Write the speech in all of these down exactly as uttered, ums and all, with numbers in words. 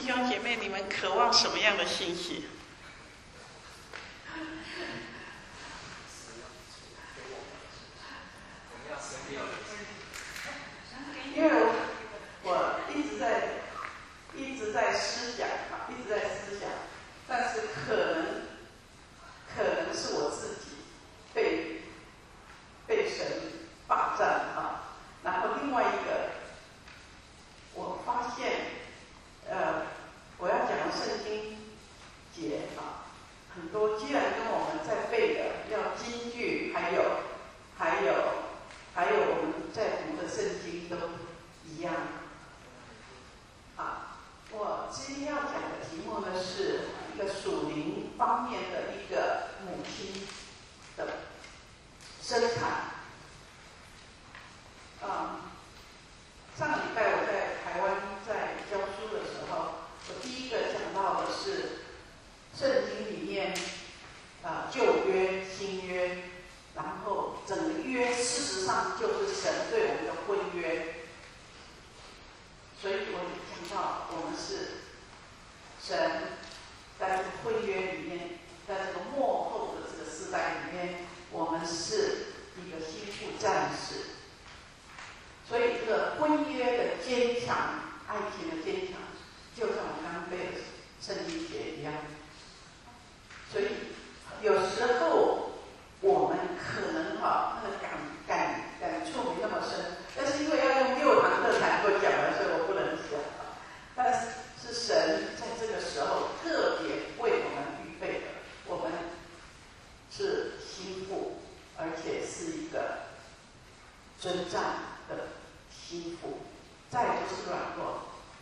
弟兄姐妹，你们渴望什么样的信息？因为我我一直在一直在思想啊，一直在思想，但是可能可能是我自己被被神霸占啊。然后另外一个，我发现，呃，我要讲的圣经节啊，很多既然跟我们在背的要金句，还有还有还有我们在读的圣经都一样。啊，我今天要讲的题目呢是一个属灵方面的一个母亲的生产。啊、嗯，上个礼拜我在台湾在教书的时候，我第一个讲到的是圣经里面啊、呃、旧约、新约，然后整个约事实上就是神对我们的婚约。所以我讲到我们是神在这个婚约里面，在这个末后的这个时代里面，我们是一个心腹战士。所以这个婚约的坚强，爱情的坚强，就像我刚刚背的圣经节一样。所以有时候我们可能哈那个感感感触没那么深，但是因为要用六堂课才能够讲完，所以我不能讲。但是是神在这个时候特别为我们预备的，我们是心腹，而且是一个征战的心腹，再不是软弱。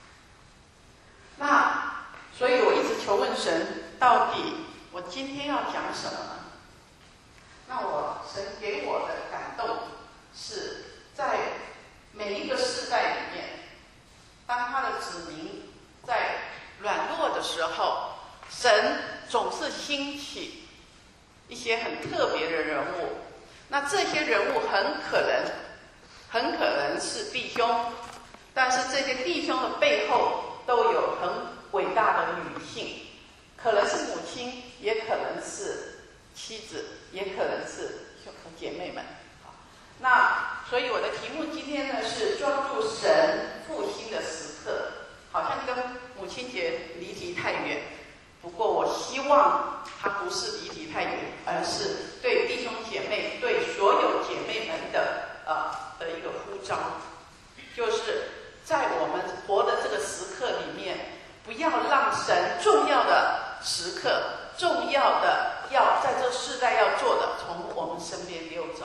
那所以我一直求问神，到底我今天要讲什么呢？那我神给我的感动是在每一个世代里面，当他的子民在软弱的时候，神总是兴起一些很特别的人物。那这些人物很可能很可能是弟兄，但是这些弟兄的背后都有很伟大的女性，可能是母亲，也可能是妻子，也可能是兄弟姐妹们。那所以我的题目今天呢是抓住神复兴的时刻，好像跟母亲节离题太远，不过我希望它不是离题太远，而是对弟兄姐妹，对所有姐妹们的呃的一个呼召，就是在我们活的这个时刻里面，不要让神重要的时刻、重要的要在这世代要做的，从我们身边溜走。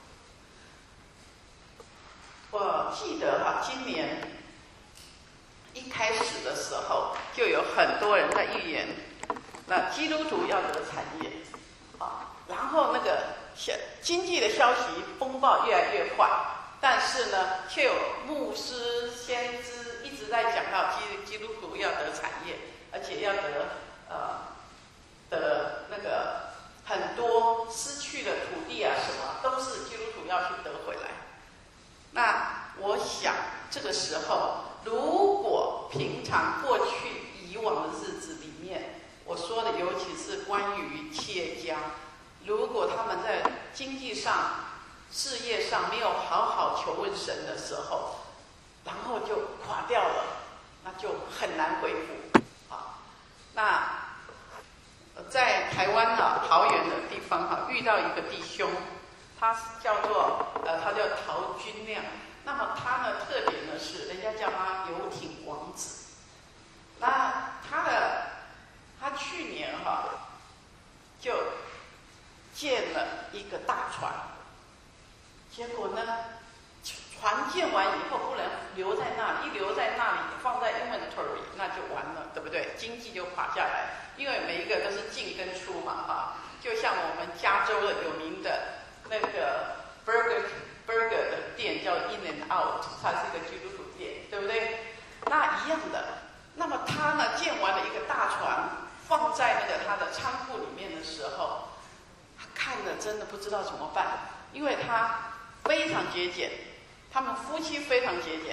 我记得哈，今年一开始的时候，就有很多人在预言，那基督徒要得产业，啊，然后那个经济的消息风暴越来越快，但是呢，却有牧师、先知一直在讲到基基督徒要得产业，而且要得呃的那个很多失去的土地啊什么，都是基督徒要去得回来。那我想这个时候，如果平常过去以往的日子里面，我说的尤其是关于企业家，如果他们在经济上、事业上没有好好求问神的时候，然后就垮掉了，那就很难恢复啊。那在台湾啊桃园的地方哈、啊，遇到一个弟兄，他叫做呃，他叫陶君亮。那么他呢特点呢是，人家叫他游艇王子。那他的他去年哈、啊、就建了一个大船，结果呢，船建完以后不能留在那里，一留在那里放在 inventory 那就完了，对不对？经济就垮下来，因为每一个都是进跟出嘛，哈。就像我们加州的有名的那个 burger burger 的店叫 In and Out， 它是一个基督徒店，对不对？那一样的。那么他呢建完了一个大船，放在那个他的仓库里面的时候，他看了真的不知道怎么办，因为他非常节俭，他们夫妻非常节俭，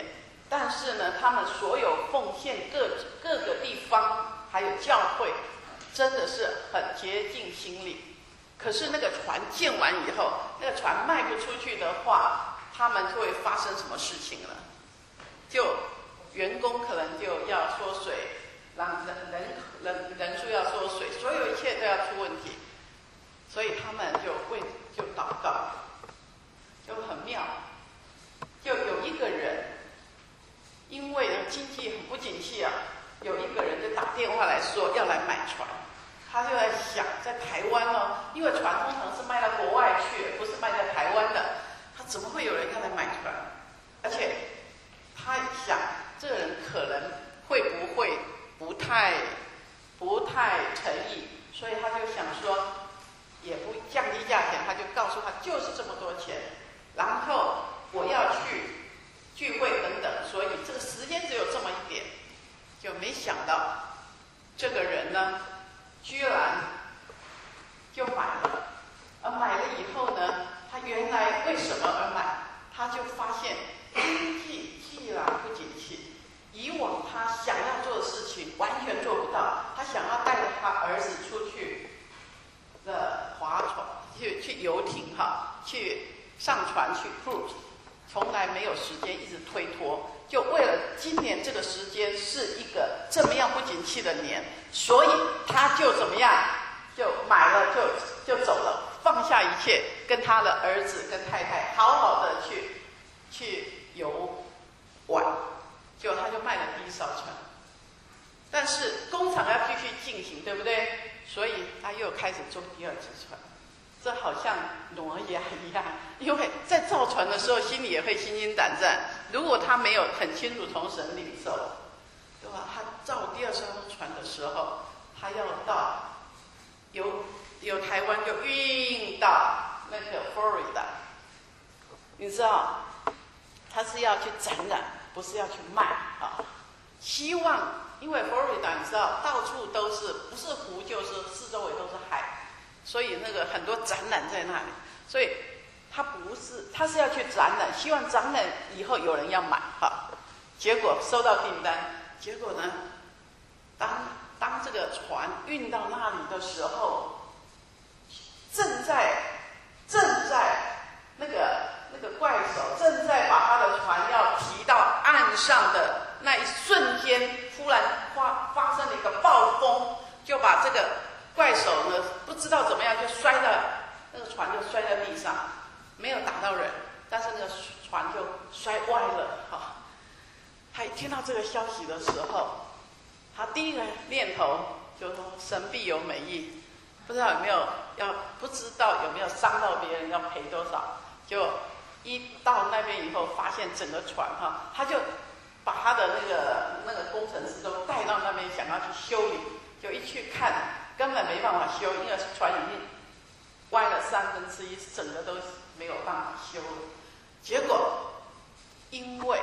但是呢，他们所有奉献各各个地方还有教会，真的是很竭尽心力。可是那个船建完以后，那个船卖不出去的话，他们就会发生什么事情了？就员工可能就要缩水，让人人人人数要缩水，所有一切都要出问题。所以他们就为就祷告，就很妙。就有一个人，因为呢经济很不景气啊，有一个人就打电话来说要来买船。他就在想，在台湾哦，因为船通常是卖到国外去，不是卖在台湾的，他怎么会有人要来买船？而且他想，这个人可能会不会不太不太诚意，所以他就想说，也不降低价钱，他就告诉他就是这么多钱，然后我要去聚会等等，所以这个时间只有这么一点，就没想到这个人呢，居然就买了，而买了以后呢，他原来为什么而买？他就发现经济既然不景气，以往他想要做的事情完全做不到。他想要带着他儿子出去的划船，去去游艇哈，去上船去 cruise， 从来没有时间，一直推脱。就为了今年这个时间是一个这么样不景气的年，所以他就怎么样，就买了就就走了，放下一切，跟他的儿子跟太太好好的去去游玩，结果他就卖了第一艘船。但是工厂要继续进行，对不对？所以他又开始做第二只船。这好像挪亚一样，因为在造船的时候心里也会心惊胆战。如果他没有很清楚从神领受，对吧？他造第二艘船的时候，他要到由由台湾就运到那个 Florida， 你知道，他是要去展览，不是要去卖啊。希望，因为 Florida 你知道到处都是，不是湖就是四周围都是海。所以那个很多展览在那里，所以他不是，他是要去展览，希望展览以后有人要买哈。结果收到订单，结果呢，当当这个船运到那里的时候，正在正在那个那个怪手正在把他的船要提到岸上的那一瞬间，忽然发发生了一个暴风，就把这个怪手呢，不知道怎么样就摔到那个船就摔在地上，没有打到人，但是那个船就摔歪了哈。他一听到这个消息的时候，他第一个念头就说神必有美意，不知道有没有要不知道有没有伤到别人，要赔多少。就一到那边以后，发现整个船哈，他就把他的那个那个工程师都带到那边，想要去修理，就一去看。根本没办法修，因为船已经歪了三分之一，整个都没有办法修了。结果，因为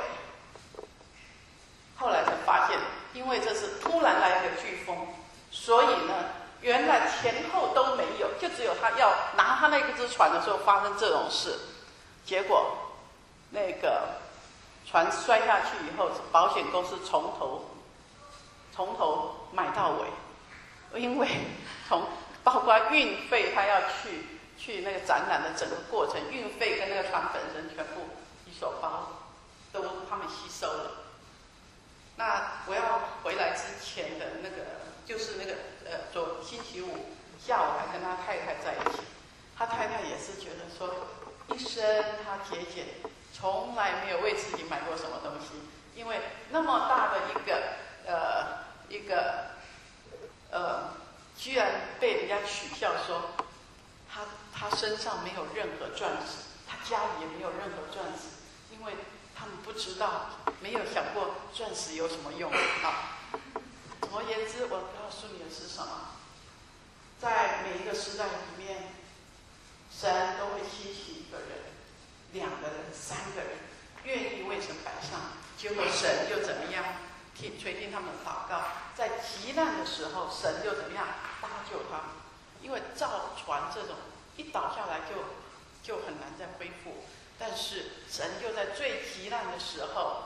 后来才发现，因为这是突然来一个飓风，所以呢，原来前后都没有，就只有他要拿他那只船的时候发生这种事。结果，那个船摔下去以后，保险公司从头从头买到尾。因为从包括运费，他要去去那个展览的整个过程，运费跟那个船本身全部一手包，都他们吸收了。那我要回来之前的那个，就是那个呃，昨星期五下午还跟他太太在一起，他太太也是觉得说，一生他节俭，从来没有为自己买过什么东西，因为那么大的一个呃一个。呃，居然被人家取笑说，他他身上没有任何钻石，他家里也没有任何钻石，因为他们不知道，没有想过钻石有什么用啊。总而言之，我告诉你的是什么？在每一个时代里面，神都会兴起一个人、两个人、三个人，愿意为神摆上，结果神就怎么样？听垂听他们的祷告，在急难的时候，神就怎么样搭救他们？因为造船这种一倒下来就就很难再恢复，但是神就在最急难的时候，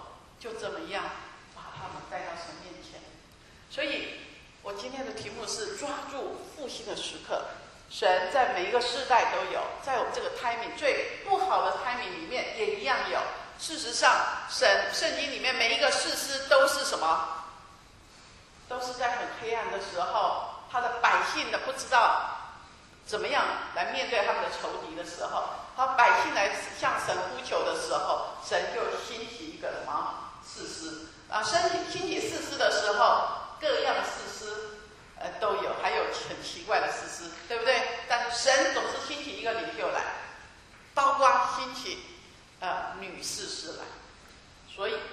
就这么样把他们带到神面前。所以，我今天的题目是抓住复兴的时刻。神在每一个世代都有，在我们这个 timing 最不好的 timing 里面也一样有。事实上，神圣经里面每一个士师都是什么？都是在很黑暗的时候，他的百姓呢不知道怎么样来面对他们的仇敌的时候，他百姓来向神呼求的时候，神就兴起一个什么士师啊？兴兴起士师的时候，各样的士师呃都有，还有很奇怪的士师，对不对？但神总是兴起一个领袖来，包括兴起呃女士师来，所以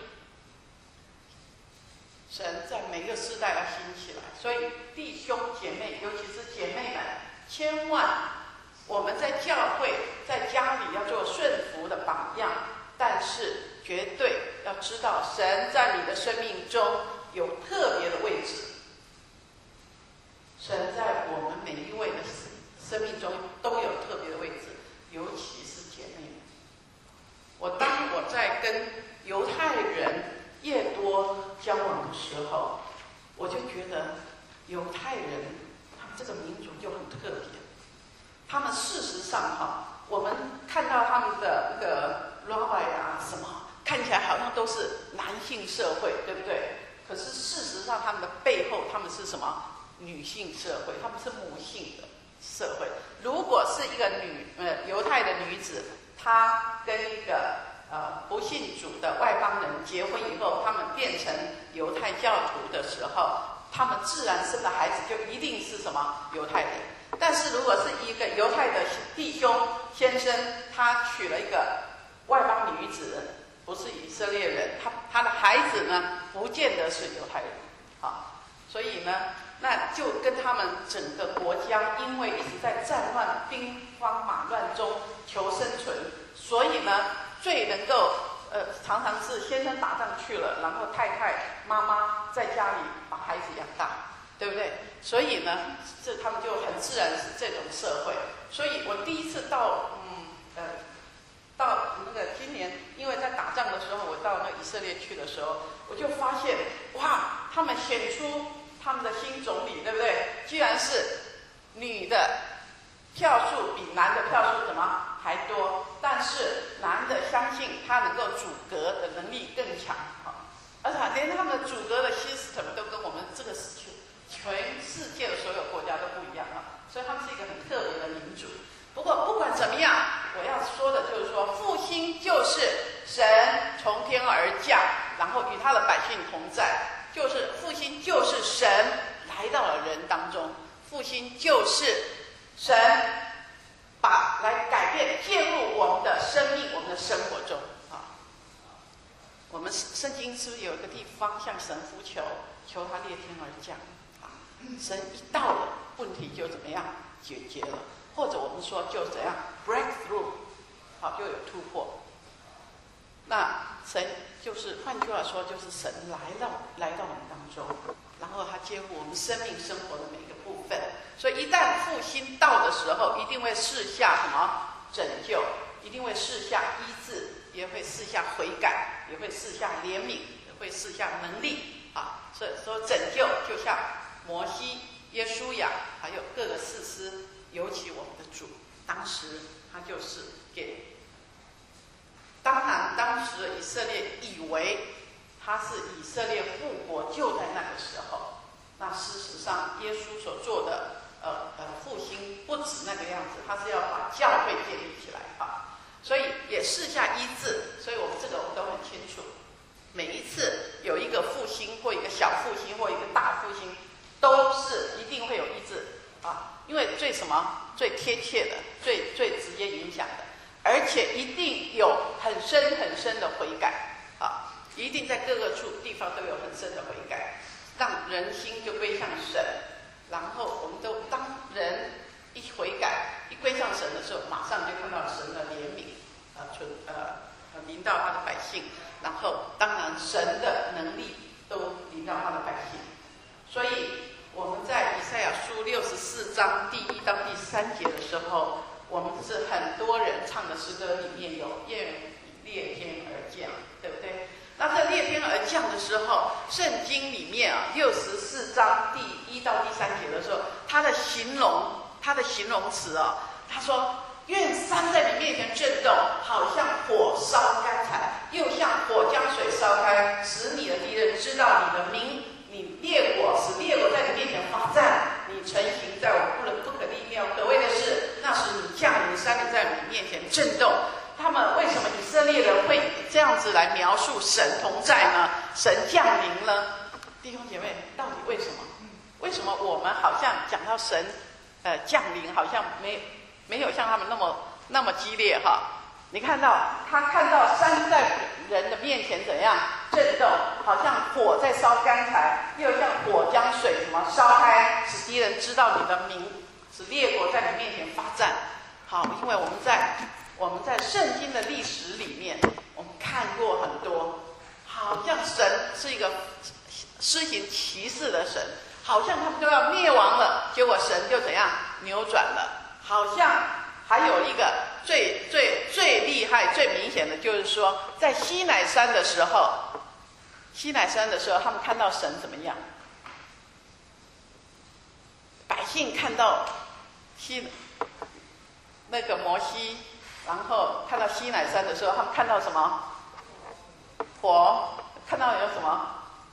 神在每个世代要兴起来。所以弟兄姐妹，尤其是姐妹们，千万我们在教会在家里要做顺服的榜样，但是绝对要知道神在你的生命中有特别的位置。神在我们每一位的生命中都有特别的位置，尤其是姐妹们。我当我在跟犹太人越多交往的时候，我就觉得犹太人他们这个民族就很特别。他们事实上哈，我们看到他们的那个 rabbi 啊什么，看起来好像都是男性社会，对不对？可是事实上他们的背后，他们是什么？女性社会，他们是母性的社会。如果是一个女呃犹太的女子，她跟一个呃不信主的外邦人结婚以后，他们变成犹太教徒的时候，他们自然生的孩子就一定是什么犹太人。但是如果是一个犹太的弟兄先生，他娶了一个外邦女子，不是以色列人，他他的孩子呢，不见得是犹太人啊。所以呢，那就跟他们整个国家，因为一直在战乱、兵荒马乱中求生存，所以呢，最能够呃，常常是先生打仗去了，然后太太、妈妈在家里把孩子养大，对不对？所以呢，这他们就很自然是这种社会。所以我第一次到嗯呃到那个今年，因为在打仗的时候，我到那个以色列去的时候，我就发现哇，他们选出他们的新总理，对不对？居然是女的票数比男的票数怎么还多？但是男的相信他能够阻隔的能力更强啊，而且连他们的阻隔的 system 都跟我们这个全世界的所有国家都不一样啊，所以他们是一个很特别的民族。不过不管怎么样，我要说的就是说，复兴就是神从天而降，然后与他的百姓同在，就是复兴就是神来到了人当中，复兴就是神把来改变介入我们的生命，我们的生活中啊。我们圣经是不是有一个地方向神呼求，求他裂天而降啊？神一到了，问题就怎么样解决了？或者我们说就怎样 breakthrough， 好，就有突破。那神就是换句话说，就是神来到来到我们当中，然后他介入我们生命生活的每一个部分。所以一旦复兴到的时候，一定会赐下什么拯救，一定会赐下医治，也会赐下悔改，也会赐下怜悯，也会赐下能力啊。所以说拯救就像摩西、耶稣亚，还有各个士师，尤其我们的主，当时他就是给。当然，当时的以色列以为他是以色列复国就在那个时候。那事实上，耶稣所做的呃呃复兴不止那个样子，他是要把教会建立起来啊。所以也试下医治，所以我们这个我们都很清楚。每一次有一个复兴或一个小复兴或一个大复兴，都是一定会有医治啊，因为最什么最贴切的、最最直接影响的。而且一定有很深很深的悔改啊，一定在各个处地方都有很深的悔改，让人心就归向神。然后我们都当人一悔改、一归向神的时候，马上就看到神的怜悯，呃，存呃临到他的百姓。然后当然神的能力都临到他的百姓。所以我们在以赛亚书六十四章第一到第三节的时候。我们是很多人唱的诗歌里面有愿以裂天而降，对不对？ 那这裂天而降的时候，圣经里面啊，六十四章第一到第三节的时候，它的形容，它的形容词啊，他说：愿山在你面前震动，好像火烧干柴，又像火将水烧开，使你的敌人知道你的名。你列国，使列国在你面前发战，你成行在我不能不可立妙可畏的事。那时你降临，山岭在你面前震动。他们为什么以色列人会这样子来描述神同在呢？神降临呢？弟兄姐妹，到底为什么？为什么我们好像讲到神，呃，降临，好像没没有像他们那么那么激烈哈？你看到他看到山在人的面前怎样震动，好像火在烧干柴，又像火将水什么烧开，使敌人知道你的名，使列国在你面前发战。好，因为我们在我们在圣经的历史里面，我们看过很多，好像神是一个施行奇事的神，好像他们都要灭亡了，结果神就怎样扭转了。好像还有一个最最最厉害、最明显的，就是说，在西乃山的时候，西乃山的时候，他们看到神怎么样？百姓看到西那个摩西，然后看到西乃山的时候，他们看到什么？火，看到有什么？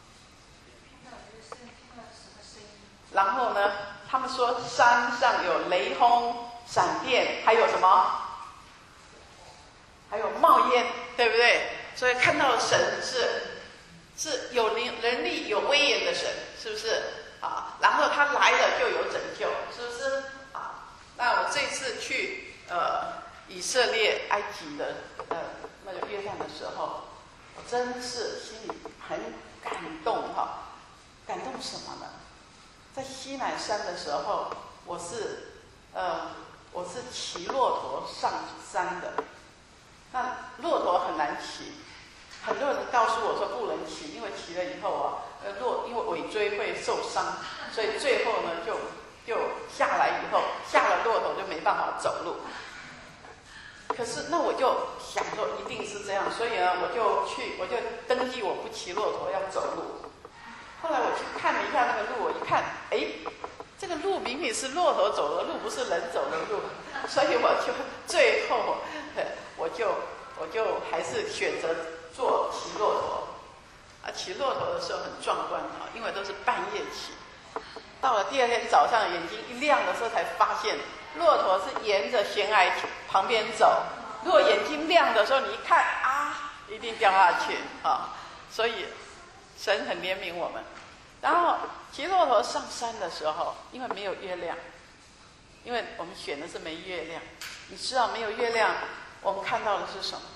然后呢，他们说山上有雷轰、闪电，还有什么？还有冒烟，对不对？所以看到神是是有能力、有威严的神，是不是啊？然后他来了就有拯救，是不是啊？那我这次去呃以色列、埃及的呃那个约旦的时候，我真是心里很感动哈。感动什么呢？在西乃山的时候，我是呃我是骑骆驼上山的。那骆驼很难骑，很多人告诉我说不能骑，因为骑了以后啊，呃骆因为尾椎会受伤，所以最后呢就就下来以后，下了骆驼就没办法走路。可是那我就想说一定是这样，所以呢我就去我就登记我不骑骆驼要走路。后来我去看了一下那个路，我一看，哎，这个路明明是骆驼走的路，不是人走的路，所以我就最后。我就我就还是选择坐骑骆驼，啊，骑骆驼的时候很壮观啊，因为都是半夜骑。到了第二天早上，眼睛一亮的时候，才发现骆驼是沿着悬崖旁边走。如果眼睛亮的时候，你一看啊，一定掉下去啊！所以神很怜悯我们。然后骑骆驼上山的时候，因为没有月亮，因为我们选的是没月亮，你知道没有月亮。我们看到的是什么？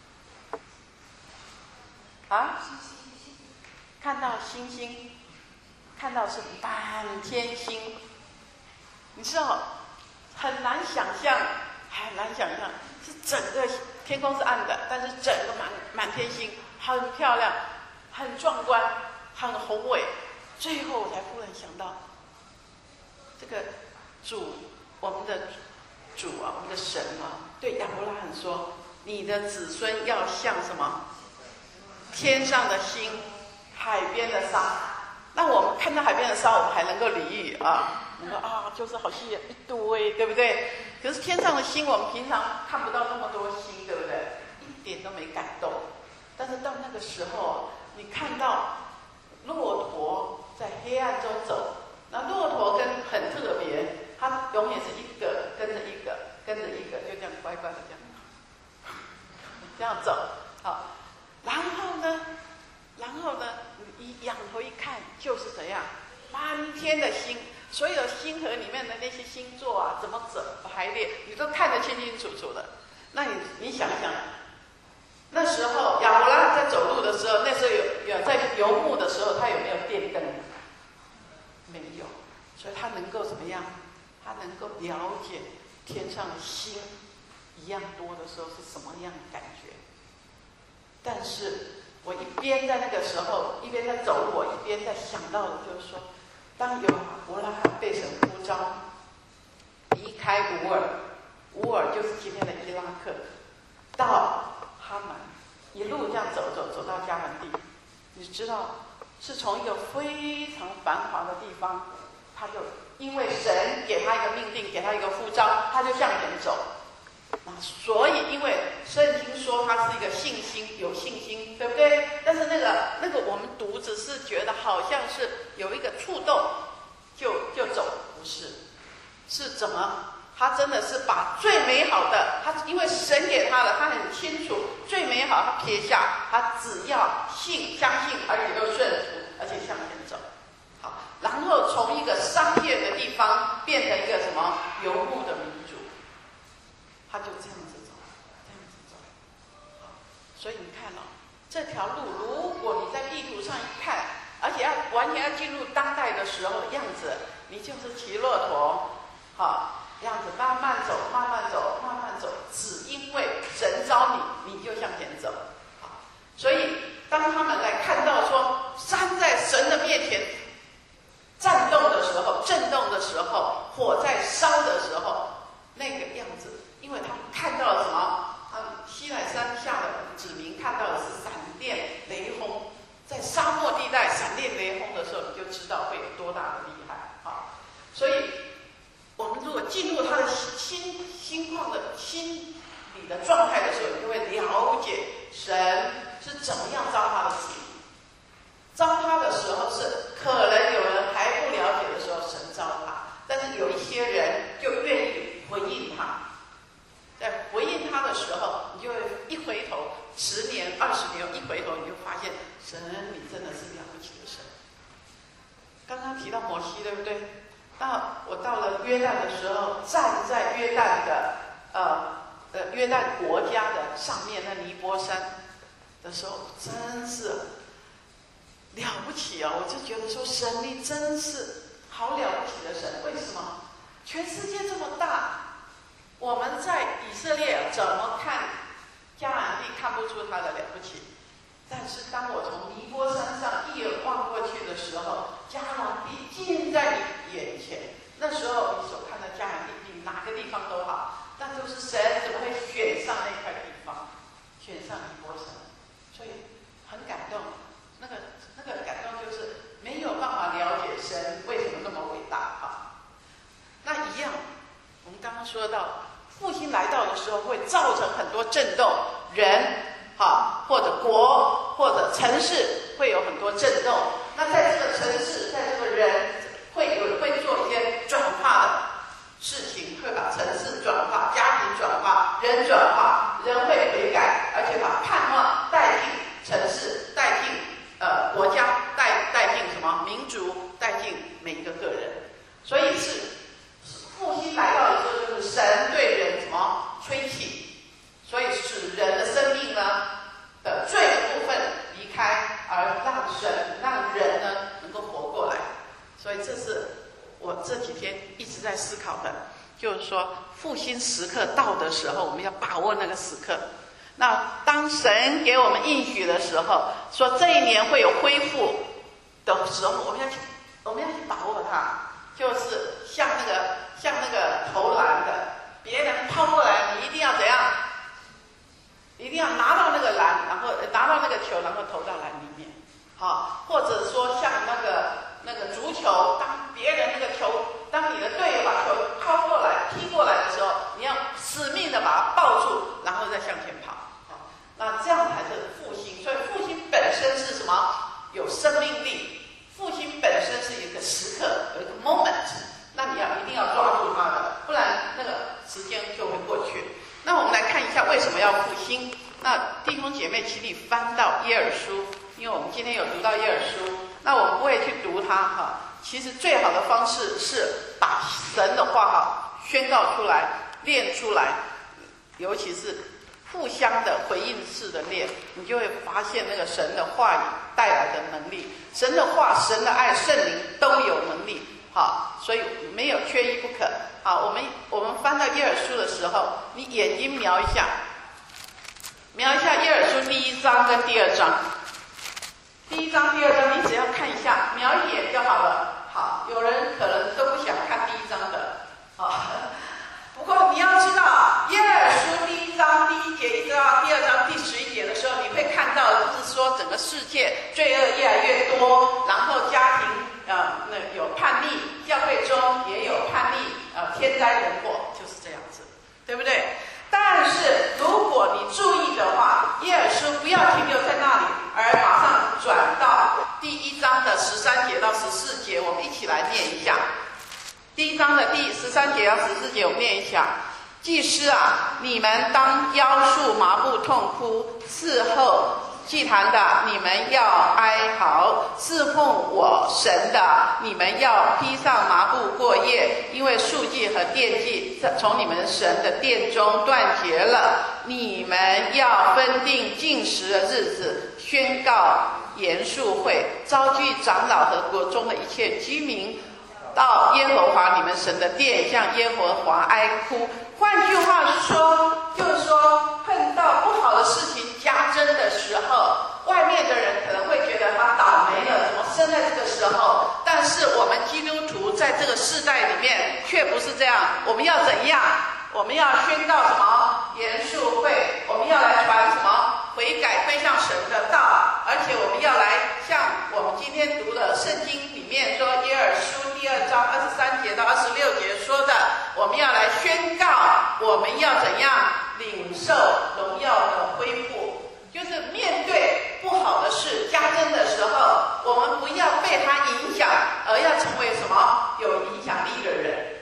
啊？看到星星，看到是满天星。你知道，很难想象，很难想象，是整个天空是暗的，但是整个满满天星很漂亮，很壮观，很宏伟。最后我才忽然想到，这个主，我们的主啊，我们的神啊。对亚伯拉罕说：“你的子孙要像什么？天上的星，海边的沙。”那我们看到海边的沙，我们还能够理喻啊，能够啊，就是好像一堆，对不对？可是天上的星，我们平常看不到那么多星，对不对？一点都没感动。但是到那个时候，你看到骆驼在黑暗中走，那骆驼跟很特别，它永远是一个跟着一个。跟着一个，就这样乖乖的这样，这样走，好，然后呢，然后呢，你仰头一看，就是怎样，满天的星，所有星河里面的那些星座啊，怎么走排列，你都看得清清楚楚的。那你你想想，那时候亚伯拉罕在走路的时候，那时候有有在游牧的时候，他有没有电灯？没有，所以他能够怎么样？他能够了解。天上的星一样多的时候是什么样的感觉？但是我一边在那个时候一边在走路，我一边在想到的就是说，当亚伯拉罕被神呼召离开乌尔，乌尔就是今天的伊拉克，到哈曼， 一路这样走走走到迦南地，你知道是从一个非常繁华的地方，他就因为神给他一个命令，给他一个呼召，他就向前走。啊，所以因为圣经说他是一个信心，有信心，对不对？但是那个那个我们读只是觉得好像是有一个触动，就就走，不是，是怎么？他真的是把最美好的，他因为神给他的，他很清楚最美好，他撇下，他只要信、相信，而且又顺服，而且向前走。好，然后从一个商业的地方变成一个什么游牧的民族，他就这样子走，这样子走。好，所以你看哦，这条路，如果你在地图上一看，而且要完全要进入当代的时候的样子，你就是骑骆驼，好。这样子慢慢走，慢慢走，慢慢走，只因为神召你，你就向前走。好，所以当他们来看到说山在神的面前颤动的时候，震动的时候，火在烧的时候，那个样子，因为他们看到了什么？他们西乃山下的子民看到的是闪电雷轰，在沙漠地带闪电雷轰的时候，你就知道会有多大的厉害啊！所以。我们如果进入他的心心况的心理的状态的时候，你就会了解神是怎么样召他的子民。召他的时候是可能有人还不了解的时候，神召他，但是有一些人就愿意回应他。在回应他的时候，你就会一回头，十年、二十年一回头，你就发现神，你真的是了不起的神。刚刚提到摩西，对不对？那我到了约旦的时候，站在约旦的呃呃约旦国家的上面那尼波山的时候，真是了不起啊！我就觉得说，神你真是好了不起的神。为什么？全世界这么大，我们在以色列怎么看迦南地看不出他的了不起？但是当我从尼波山上一眼望过去的时候，迦南地近在你眼前。那时候你所看的迦南地比哪个地方都好，但就是神怎么会选上那块地方，选上尼波山，所以很感动。那个那个感动就是没有办法了解神为什么那么伟大啊。那一样，我们刚刚说到复兴来到的时候，会造成很多震动，人。好，或者国或者城市会有很多震动。那在这个城市，在这个人会有会做一些转化的事情，会把城市转化、家庭转化、人转化，人会悔改，而且把盼望带进城市，带进呃国家，带带进什么民族，带进每一个个人。所以是复兴来到的时候，就是神对人什么吹气。所以使人的生命呢的罪的部分离开，而让神让人呢能够活过来。所以这是我这几天一直在思考的，就是说复兴时刻到的时候，我们要把握那个时刻。那当神给我们应许的时候，说这一年会有恢复的时候，我们要去我们要去把握它。就是像那个像那个投篮的，别人抛过来，你一定要怎样？一定要拿到那个篮，然后拿到那个球，然后投到篮里面。好，或者说像那个那个足球，当别人那个球，当你的队友把球抛过来、踢过来的时候，你要死命的把它抱住，然后再向前跑。好，那这样才是复兴。所以复兴本身是什么？有生命力。复兴本身是一个时刻，有一个 moment， 那你要一定要抓住它的，不然那个时间就会过去。那我们来看一下为什么要复兴。那弟兄姐妹，请你翻到耶珥书，因为我们今天有读到耶珥书，那我们不会去读它哈。其实最好的方式是把神的话哈宣告出来、练出来，尤其是互相的回应式的练，你就会发现那个神的话语带来的能力。神的话、神的爱、圣灵都有能力，好，所以没有缺一不可。好，我们我们翻到耶珥书的时候，你眼睛瞄一下，瞄一下耶珥书第一章跟第二章。第一章、第二章，你只要看一下，瞄一眼就好了。好，有人可能都不想看第一章的，好，不过你要知道，耶珥书第一章第一节一直到第二章第十一节的时候，你会来念一下。第一章的第十三节到十四节，我们念一下。祭司啊，你们当腰束麻布痛哭，伺候祭坛的，你们要哀嚎；侍奉我神的，你们要披上麻布过夜，因为束祭和奠祭从你们神的殿中断绝了。你们要分定禁食的日子，宣告严肃会，召集长老和国中的一切居民，到耶和华你们神的殿，向耶和华哀哭。换句话说，就是说碰到不好的事情加增的时候，外面的人可能会觉得他倒霉了，怎么生在这个时候？但是我们基督徒在这个世代里面却不是这样。我们要怎样？我们要宣告什么？严肃会。我们要来传什么？悔改归向神的道。而且我们要来像我们今天读的圣经里面说，耶尔书第二章二十三节到二十六节说的，我们要来宣告，我们要怎样领受荣耀的恢复。就是面对不好的事加增的时候，我们不要被它影响，而要成为什么有影响力的人。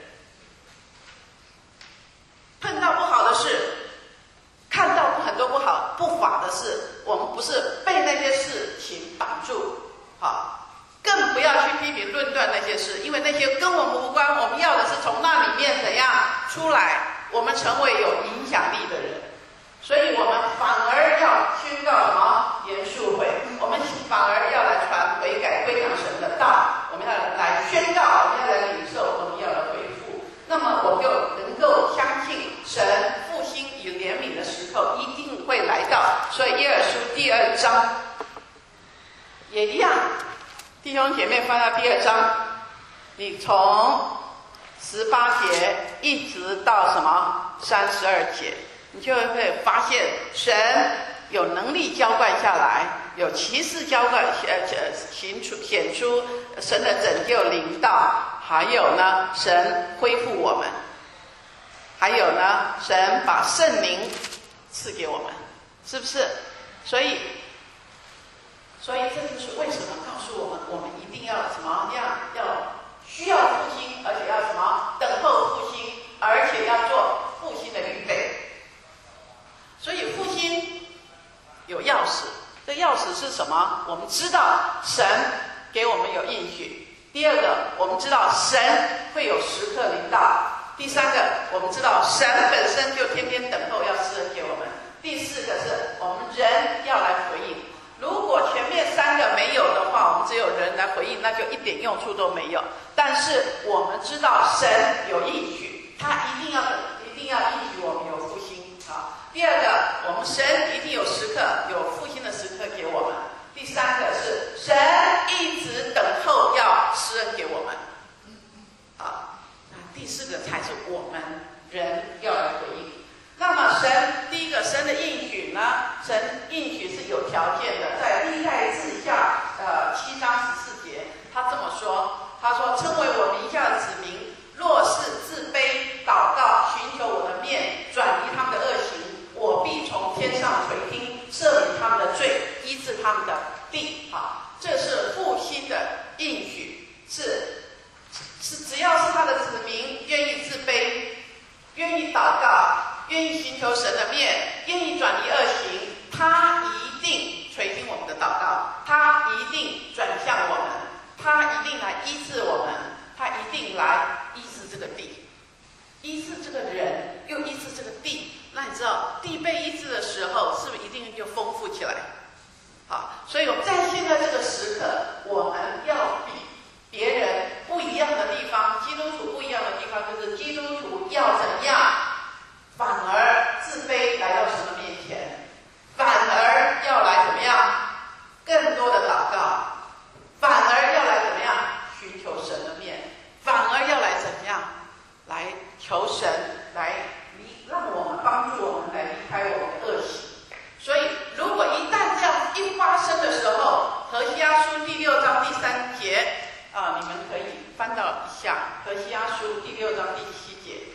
碰到不好的事，看到很多不好不法的事，我们不是被那些事情绑住，好，更不要去批评论断那些事，因为那些跟我们无关。我们要的是从那里面怎样出来，我们成为有影响力的人。所以我们反而要宣告什么严肃会，我们反而要来传悔改归向神的道，我们要来宣告，我们要来领受荣耀的恢复。那么我就能够相信神复兴与怜悯的时刻一定会来到。所以耶尔书第二章也一样，弟兄姐妹翻到第二章，你从十八节一直到什么三十二节，你就会发现神有能力浇灌下来，有奇事浇灌，呃，显出显出神的拯救临到，还有呢，神恢复我们，还有呢，神把圣灵赐给我们，是不是？所以，所以这就是为什么告诉我们，我们一定要什么样？要需要复兴，而且要什么？等候复兴，而且要做复兴的预备。所以复兴有钥匙，这钥匙是什么？我们知道神给我们有应许。第二个，我们知道神会有时刻临到。第三个，我们知道神本身就天天等候要施恩给我们。第四个是我们人要来回应。如果前面三个没有的话，我们只有人来回应，那就一点用处都没有。但是我们知道神有应许，他一定要一定要应许我们有复兴。好，第二个，我们神一定有时刻有复兴的时刻给我们。第三个是神一直等候要施恩给我们。好，那第四个才是我们人要来回应。那么神第一个，神的应许呢？神应许是有条件的，在历代志下呃七章十四节，他这么说，他说：称为我名下的子民，若是自卑祷告，寻求我的面，转离他们的恶行，我必从天上垂听，赦免他们的罪，医治他们的病。好，这是复兴的应许，是是只要是他的子民愿意自卑，愿意祷告，愿意寻求神的面，愿意转离恶行，他一定垂听我们的祷告，他一定转向我们，他一定来医治我们，他一定来医治这个地，医治这个人，又医治这个地。那你知道地被医治的时候，是不是一定就丰富起来？好，所以我们在现在这个时刻，我们要比别人不一样的地方，基督徒不一样的地方，就是基督徒要怎样？反而自卑来到神的面前，反而要来怎么样？更多的祷告，反而要来怎么样？寻求神的面，反而要来怎么样？来求神来离，让我们帮助我们来离开我们的恶习。所以，如果一旦这样一发生的时候，何西阿书第六章第三节啊，你们可以翻到一下何西阿书第六章第七节。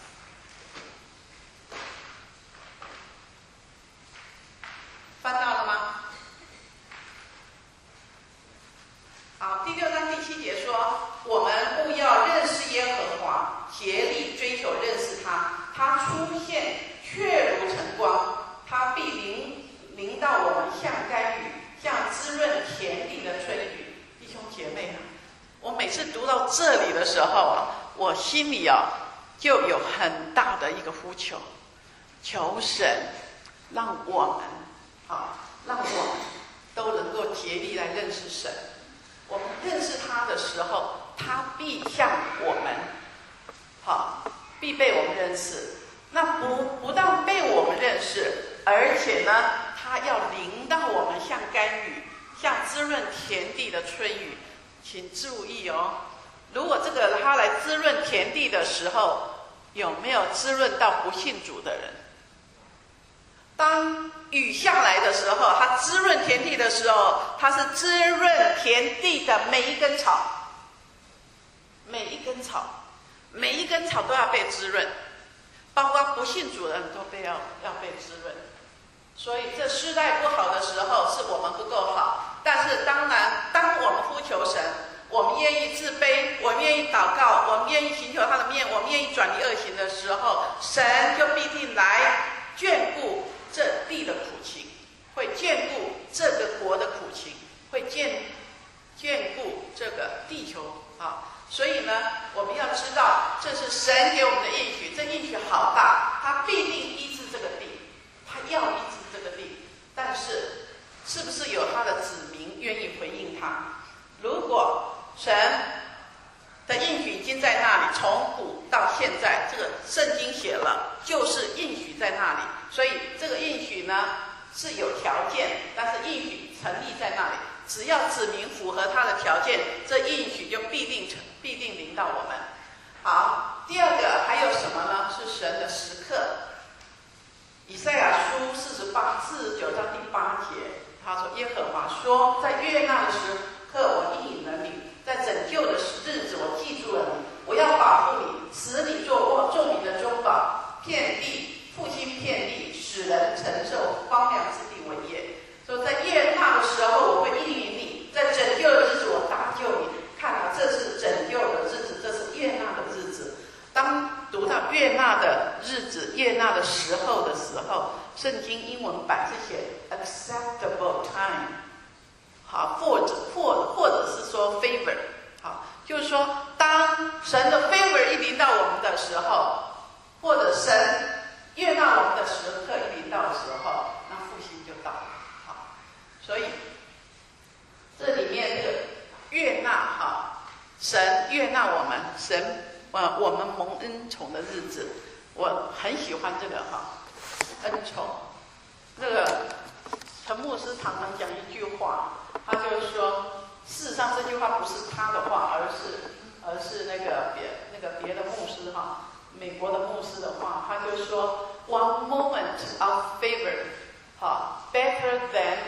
翻到了吗？好，第六章第七节说，我们的时候啊，我心里啊就有很大的一个呼求，求神让我们啊，让我们都能够竭力来认识神。我们认识他的时候，他必向我们，好，必被我们认识。那不不但被我们认识，而且呢，他要临到我们，像甘雨，像滋润田地的春雨。请注意哦，如果这个他来滋润田地的时候，有没有滋润到不信主的人？当雨下来的时候，它滋润田地的时候，它是滋润田地的每一根草，每一根草，每一根草都要被滋润，包括不信主的人都被要要被滋润。所以这世代不好的时候，是我们不够好。但是当然，当我们呼求神，我们愿意自卑，我们愿意祷告，我们愿意寻求他的面，我们愿意转离恶行的时候，神就必定来眷顾这地的苦情，会眷顾这个国的苦情，会眷眷顾这个地球啊。所以呢，我们要知道，这是神给我们的应许，这应许好大，他必定医治这个地，他要医治这个地，但是是不是有他的子民愿意回应他？如果神的应许已经在那里，从古到现在，这个圣经写了，就是应许在那里。所以这个应许呢是有条件，但是应许成立在那里。只要子民符合他的条件，这应许就必定成，必定临到我们。好，第二个还有什么呢？是神的时刻。以赛亚书四十八、四十九章第八节，他说：“耶和华说，在悦纳的时刻，我应允了你；在拯救的日子，我记住了你。我要保护你，使你做众民的中保，遍地复兴遍地，使人承受荒凉之地为业。说在悦纳的时候，我会应允你；在拯救的日子，我搭救你。看啊，这是拯救的日子，这是悦纳的日子。当读到悦纳的日子、悦纳的时候的时候，圣经英文版是写 acceptable time， 好，或者或或者是说 favor， 好，就是说当神的 favor 一临到我们的时候，或者神悦纳我们的时刻一临到的时候，那复兴就到了。好，所以这里面这个悦纳，哈，神悦纳我们，神呃我们蒙恩宠的日子，我很喜欢这个哈，恩宠。那个陈牧师常常讲一句话，他就是说，事实上这句话不是他的话，而是而是那个别那个别的牧师哈，美国的牧师的话，他就说 ，one moment of favor， 哈 ，better than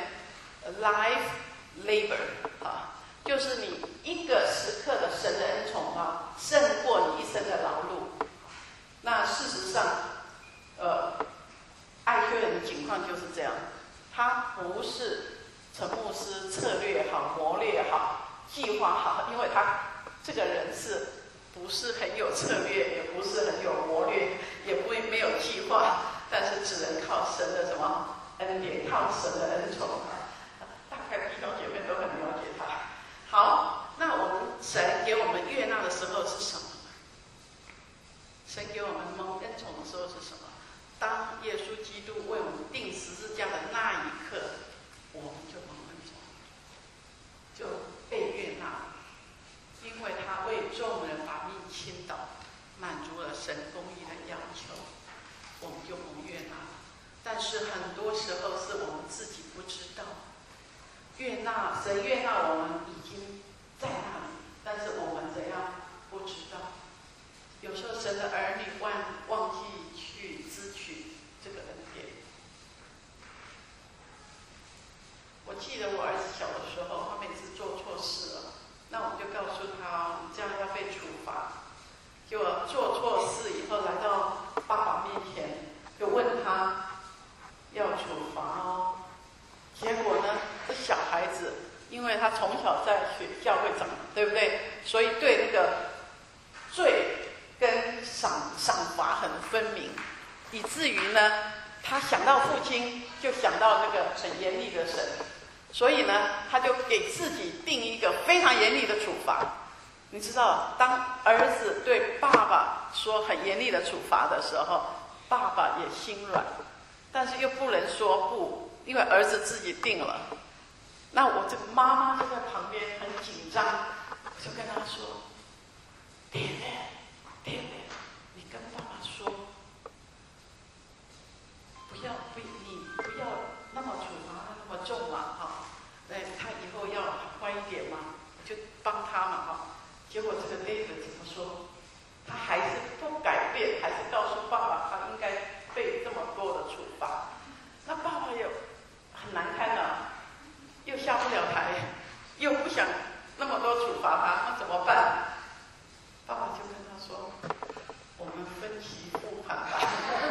life labor， 啊，就是你一个时刻的神的恩宠啊，胜过你一生的劳碌。那事实上，呃，爱缺人的情况就是这样，他不是陈牧师策略好、谋略好、计划好，因为他这个人是不是很有策略，也不是很有谋略，也不会没有计划，但是只能靠神的什么恩典，靠神的恩宠。大概弟兄姐妹都很了解他。好，那我们神给我们悦纳的时候是什么？神给我们蒙恩宠的时候是什么？当耶稣基督为我们钉十字架的那一刻，我们就蒙恩宠，就被悦纳了，因为他为众人把命倾倒，满足了神公义的要求，我们就蒙悦纳了。但是很多时候是我们自己不知道，悦纳神悦纳我们已经在那里，但是我们怎样不知道？有时候神的儿女忘忘记去支取这个恩典。我记得我儿子小的时候，他每次做错事了，那我们就告诉他，你这样要被处罚。就做错事以后来到爸爸面前，就问他要处罚哦。结果呢，这小孩子，因为他从小在学教会长，对不对？所以对那个罪跟赏赏罚很分明，以至于呢，他想到父亲，就想到那个很严厉的神，所以呢，他就给自己定一个非常严厉的处罚。 你知道，当儿子对爸爸说很严厉的处罚的时候，爸爸也心软，但是又不能说不，因为儿子自己定了。那我这个妈妈就在旁边很紧张，我就跟他说：“爹爹，爹爹，你跟爸爸说，不要不你不要那么处罚他那么重嘛，哈，哎，他以后要乖一点嘛，就帮他嘛，哈。”结果这个 David 怎么说？他还是不改变，还是告诉爸爸他应该被这么多的处罚。那爸爸也很难堪啊，又下不了台，又不想那么多处罚他，那怎么办？爸爸就跟他说：“我们分期复盘吧。”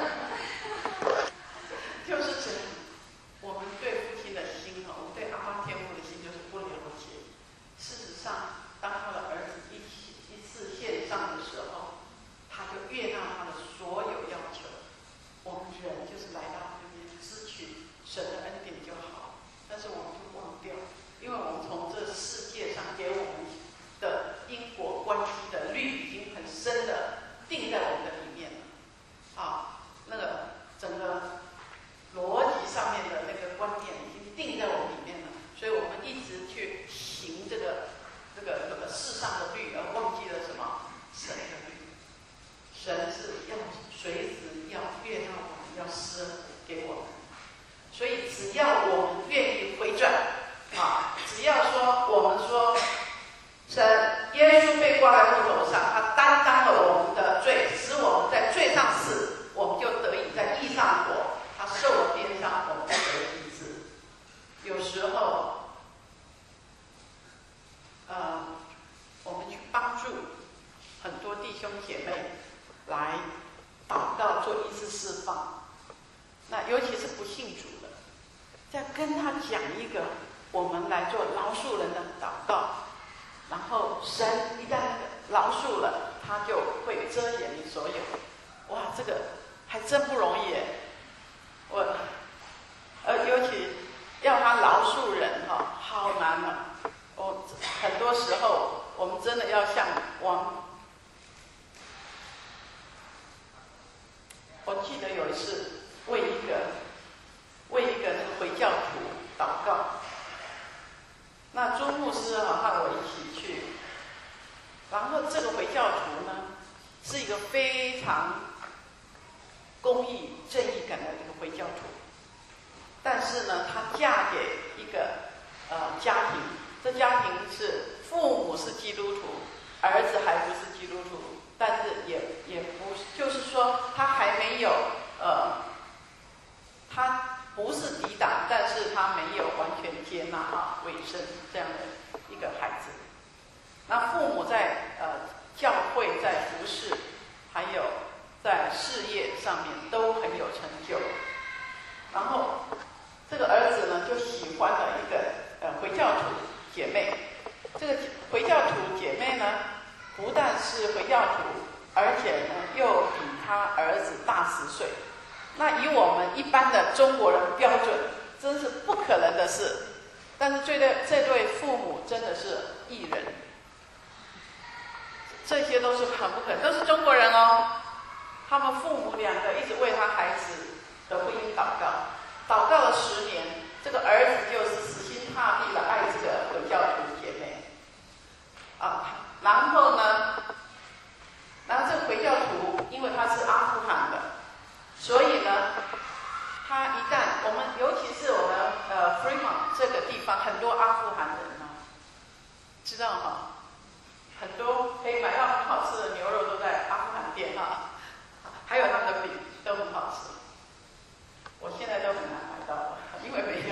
就是这样，我们对父亲的心哦，我们对阿爸天父的心就是不了解。事实上，当他的儿子一起一次献上的时候，他就悦纳他的所有要求。我们人就是来到这边支取神的恩典就好，但是我们就忘掉，因为我们从这世界上给我们的因果关系的律已经很深的定在我们的里面了。啊，那个整个逻辑上面的那个观念已经定在我们里面了，所以我们一直去行这个这个这个世上的律，而忘记了什么？神的律。神是要随时要悦纳我们，要施恩给我们。所以只要我们愿意回转，啊，只要说我们说，神耶稣被挂在木头上，他担当了我们的罪，使我们在罪上死，我们就得以在义上活。他受了鞭伤，我们就得医治。有时候，呃，我们去帮助很多弟兄姐妹来祷告做医治释放，那尤其是不信主的，再跟他讲一个我们来做饶恕人的祷告，然后神一旦饶恕了，他就会遮掩你所有。哇，这个还真不容易耶！我，呃，尤其要他饶恕人哈、哦，好难啊！我很多时候我们真的要像往。我记得有一次为一个为一个那个回教徒祷告，那朱牧师啊和我一起去，然后这个回教徒呢是一个非常公义正义感的一个回教徒，但是呢，她嫁给一个呃家庭，这家庭是父母是基督徒，儿子还不是基督徒。但是也也不就是说，他还没有呃，他不是抵挡，但是他没有完全接纳啊委身这样的一个孩子。那父母在呃教会在服事，还有在事业上面都很有成就。然后这个儿子呢，就喜欢了一个呃回教徒姐妹。这个回教徒姐妹呢，不但是回教徒，而且呢又比他儿子大十岁。那以我们一般的中国人标准，真是不可能的事。但是这对这对父母真的是异人，这些都是很不可能，都是中国人哦。他们父母两个一直为他孩子的婚姻祷告，祷告了十年，这个儿子就是死心塌地的爱这个回教徒姐妹啊。然后呢，然后这个回教徒，因为他是阿富汗的，所以呢，他一旦我们，尤其是我们呃 Fremont 这个地方，很多阿富汗人呢，知道哈，很多可以买到很好吃的牛肉都在阿富汗店哈，还有他们的饼都很好吃。我现在都很难买到了，因为没有。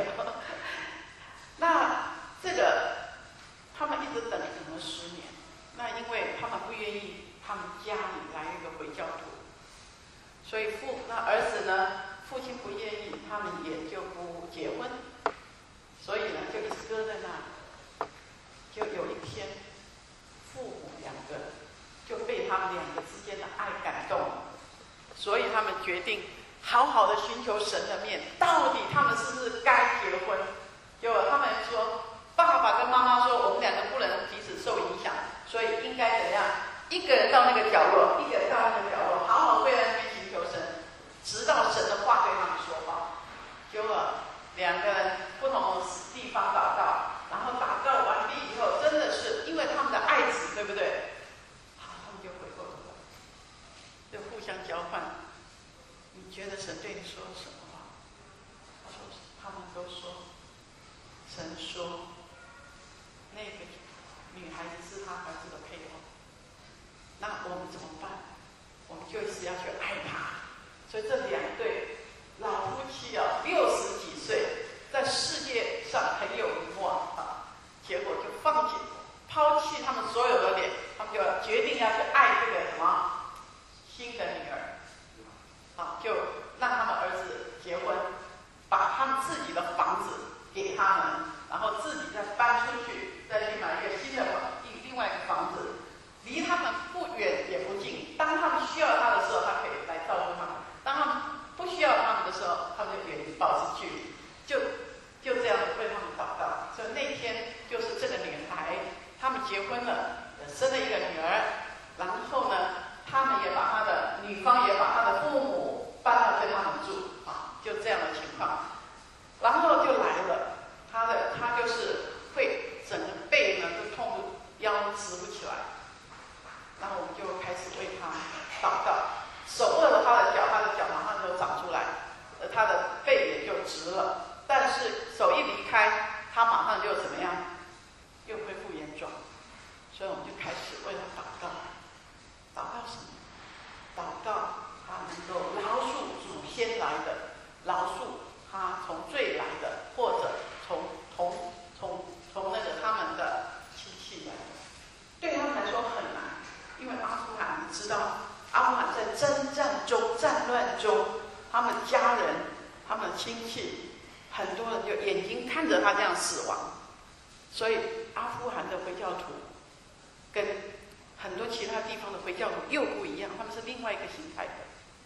那这个他们一直等等了十年。那因为他们不愿意，他们家里来一个回教徒，所以父那儿子呢，父亲不愿意，他们也就不结婚，所以呢就一直搁在那里。就有一天，父母两个就被他们两个之间的爱感动，所以他们决定好好的寻求神的面，到底他们是不是该结婚？结果他们说，爸爸跟妈妈说，我们两个不能彼此受影响。 所以应该怎样？一个人到那个角落，一个人到那个角落，好好跪在那边寻求神，直到神的话对他们说话。结果两个人不同的地方祷告，然后祷告完毕以后，真的是因为他们的爱子，对不对？好，他们就回过头来，就互相交换。你觉得神对你说了什么话？他说，他们都说，神说，那个女孩子是他儿子的配偶。那我们怎么办？我们就是要去爱他。所以这两对老夫妻啊，六十几岁，在世界上很有名望啊，结果就放弃、抛弃他们所有的脸，他们就决定要去爱这个什么新的女儿，啊，就让他们儿子结婚，把他们自己的房子给他们，然后自己再搬出去，再去买一个新的房，另外一个房子。离他们不远也不近，当他们需要他的时候，他可以来照顾他们；当他们不需要他们的时候，他们就远离，保持距离，就就这样子为他们祷告。所以那天就是这个女孩，他们结婚了，生了一个女儿，然后呢，他们也把他的女方也把他的父母搬到跟他们住啊，就这样的情况。然后就来了，他的他就是会整个背呢都痛不腰直不起来。然后我们就开始为他祷告，手握着他的脚，他的脚马上就长出来，呃，他的背也就直了。但是手一离开，他马上就怎么样？又恢复原状。所以我们就开始为他祷告，祷告什么？祷告他能够饶恕祖先来的，饶恕他从罪来的，或者从从从从那个他们的亲戚来的。对他们来说很难。因为阿富汗，你知道，阿富汗在征战中、战乱中，他们家人、他们的亲戚，很多人就眼睛看着他这样死亡。所以阿富汗的回教徒跟很多其他地方的回教徒又不一样，他们是另外一个形态的。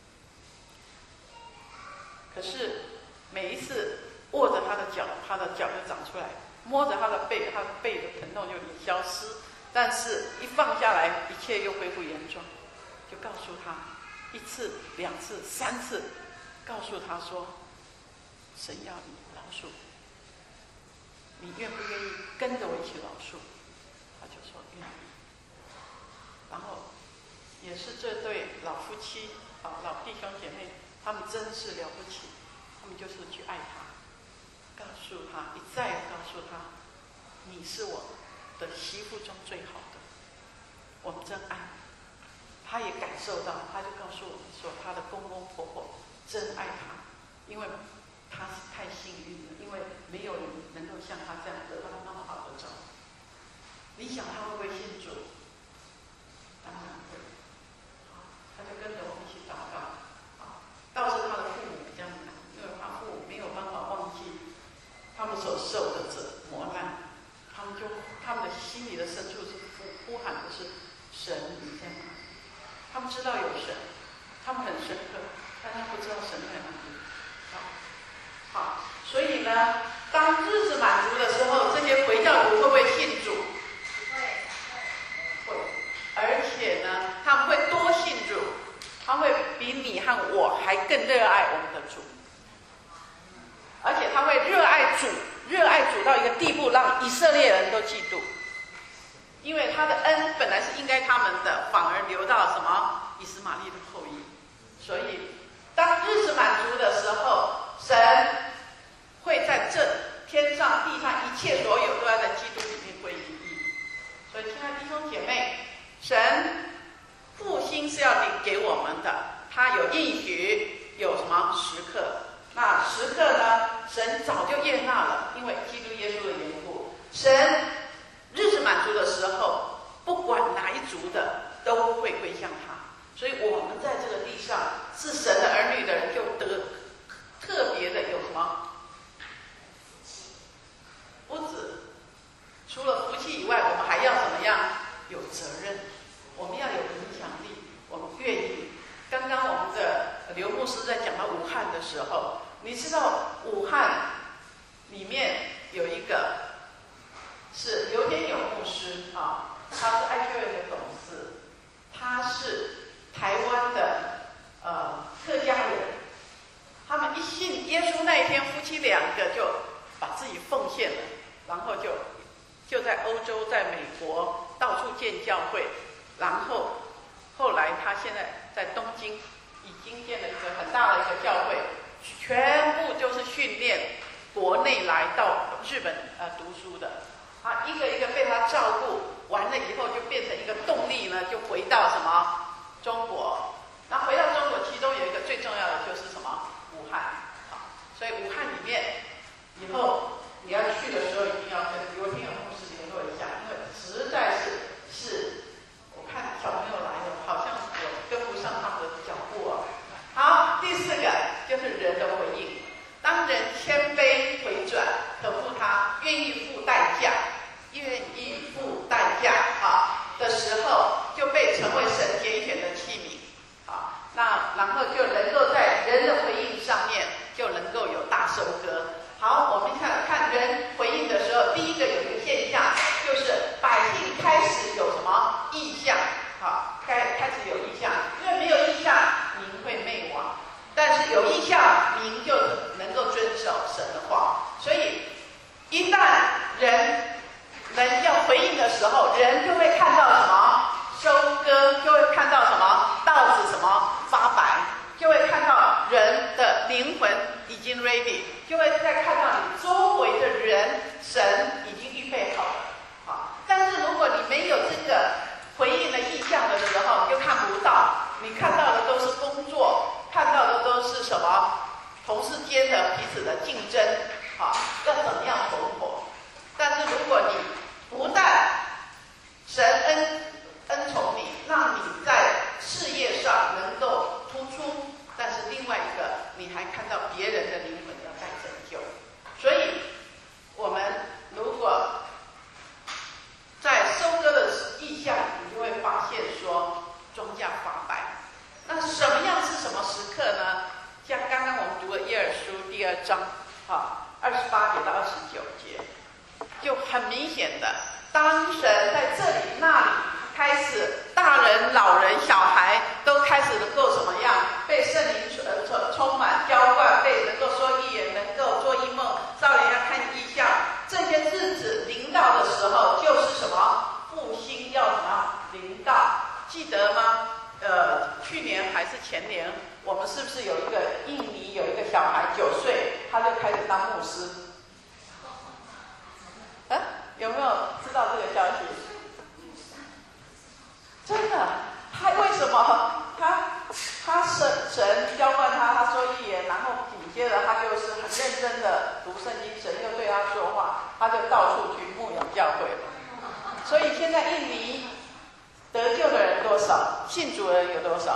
可是每一次握着他的脚，他的脚就长出来；摸着他的背，他的背的疼痛就消失。但是，一放下来，一切又恢复原状。就告诉他一次、两次、三次，告诉他说：“神要你饶恕，你愿不愿意跟着我一起饶恕？”他就说愿意。然后，也是这对老夫妻啊，老弟兄姐妹，他们真是了不起，他们就是去爱他，告诉他，一再告诉他：“你是我的媳妇中最好的，我们真爱你。”他也感受到，他就告诉我们说，他的公公婆婆真爱他，因为他是太幸运了，因为没有人能够像他这样得到那么好的照顾。你想他会不会信主？当然会。他就跟着我们一起祷告。倒是他的父母比较难，因为他父母没有办法忘记他们所受的这磨难。他们就他们的心里的深处是呼呼喊的是神，你在哪里？他们知道有神，他们很深刻，但他不知道神在哪里。好，好，所以呢，当日子满足的时候，这些回教徒会不会信主？会，会，而且呢，他们会多信主，他会比你和我还更热爱我们的主，而且他会热爱主。热爱主到一个地步，让以色列人都嫉妒，因为他的恩本来是应该他们的，反而流到什么以斯玛利的后裔。所以，当日子满足的时候，神会在这天上地上一切所有都要在基督里面归于一。所以，亲爱的弟兄姐妹，神复兴是要给我们的，他有应许，有什么时刻？那时刻呢？神早就悦纳了，因为基督耶稣的缘故。神日子满足的时候，不管哪一族的都会归向他。所以我们在这个地上是神的儿女的人，就得特别的有什么？不止除了福气以外，我们还要怎么样？有责任，我们要有影响力，我们愿意。刚刚我们的刘牧师在讲到武汉的时候，你知道武汉里面有一个是刘天勇牧师啊，他是爱去欧洲、在美国到处建教会，然后后来他现在在东京已经建了一个很大的一个教会，全部就是训练国内来到日本呃读书的，啊，一个一个被他照顾完了以后，就变成一个动力呢，就回到什么中国。那回到中国，其中有一个最重要的就是什么武汉，啊，所以武汉里面以后你要去的时候，一定要跟刘天友牧师联络一下，因为实在是是，我看小朋友来了，好像我跟不上他们的脚步哦。好，第四个就是人的回应。当人谦卑回转，可付他愿意付代价，愿意付代价啊的时候，就被成为神拣选的器皿啊。那然后就能够在人的回应上面，就能够有大收割。好，我们看看人回应的时候，第一个有一个现象，就是百姓开始有什么异象啊？开开始有异象，因为没有异象，民会灭亡。但是有异象，民就能够遵守神的话。所以，一旦人人要回应的时候，人就会看到什么收割，就会看到什么稻子什么发白，就会看到人的灵魂已经 ready， 就会再看到你周围的人，神已经预备好了。好，但是如果你没有这个回应的意向的时候，你就看不到，你看到的都是工作。看到的都是什么？同事间的彼此的竞争，啊，要怎么样存活？但是如果你不但神恩恩宠你，让你在事业上能够突出，但是另外一个，你还看到别人的灵魂要在拯救。所以，我们如果在收割的意象，你就会发现说，庄稼发白。那什么样是什么时刻呢？像刚刚我们读了耶珥书第二章，啊，二十八节到二十九节，就很明显的，当神在这里那里开始，大人、老人、小孩都开始能够什么样，被圣灵呃充满浇灌，被能够说预言，能够做异梦，少年要看异象，这些日子临到的时候，就是什么复兴要什么临到，记得吗？呃，去年还是前年，我们是不是有一个印尼有一个小孩九岁，他就开始当牧师？啊，有没有知道这个消息？真的，他为什么？他他神神浇灌他，他说预言，然后紧接着他就是很认真的读圣经，神又对他说话，他就到处去牧养教会。所以现在印尼得救的人多少？信主的人有多少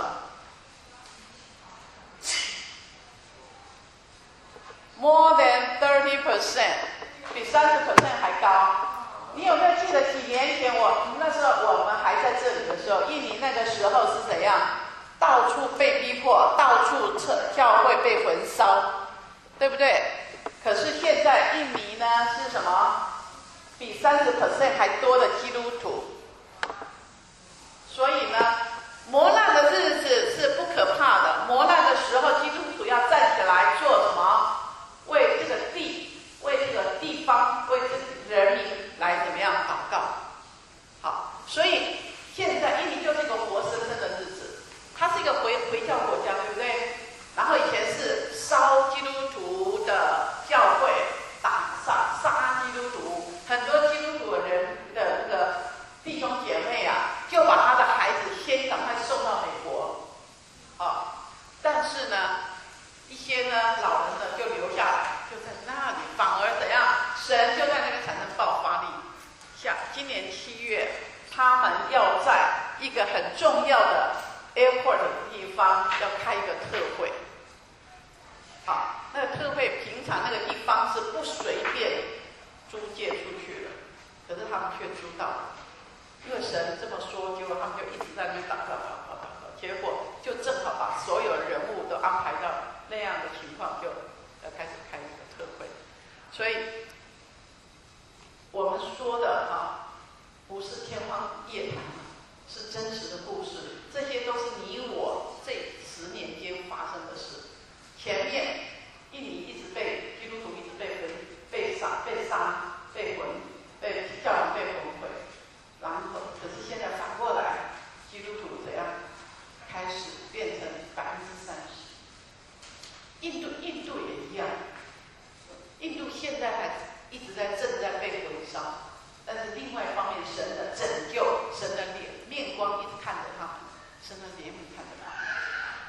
？More than thirty percent， 比三十 percent 还高。你有没有记得几年前我那时候我们还在这里的时候，印尼那个时候是怎样？到处被逼迫，到处教会被焚烧，对不对？可是现在印尼呢是什么？比三十 percent 还多的基督徒。所以呢，磨难的日子是不可怕的。磨难的时候，基督徒要站起来做什么？为这个地，为这个地方，为这个人民来怎么样祷告？好，所以现在印尼就是一个活生生的日子，它是一个回回教国家，对不对？然后以前是烧基督徒的教会，打杀杀基督徒，很多基督徒的人的那个弟兄姐妹啊，就把他的孩子先赶快送到美国，啊，但是呢，一些呢老人呢就留下来，就在那里，反而怎样？神就在那边产生爆发力。像今年七月，他们要在一个很重要的 airport 的地方要开一个特会，啊，那个特会平常那个地方是不随便租借出去的，可是他们却租到了。因为神这么说，结果他们就一直在那边祷告、祷告、祷告，结果就正好把所有人物都安排到那样的情况，就要开始开一个特会。所以，我们说的啊，不是天方夜谭，是真实的故事。这些都是你我这十年间发生的事。前面印尼一直被基督徒一直被焚、被杀、被杀、被焚、被教人被焚。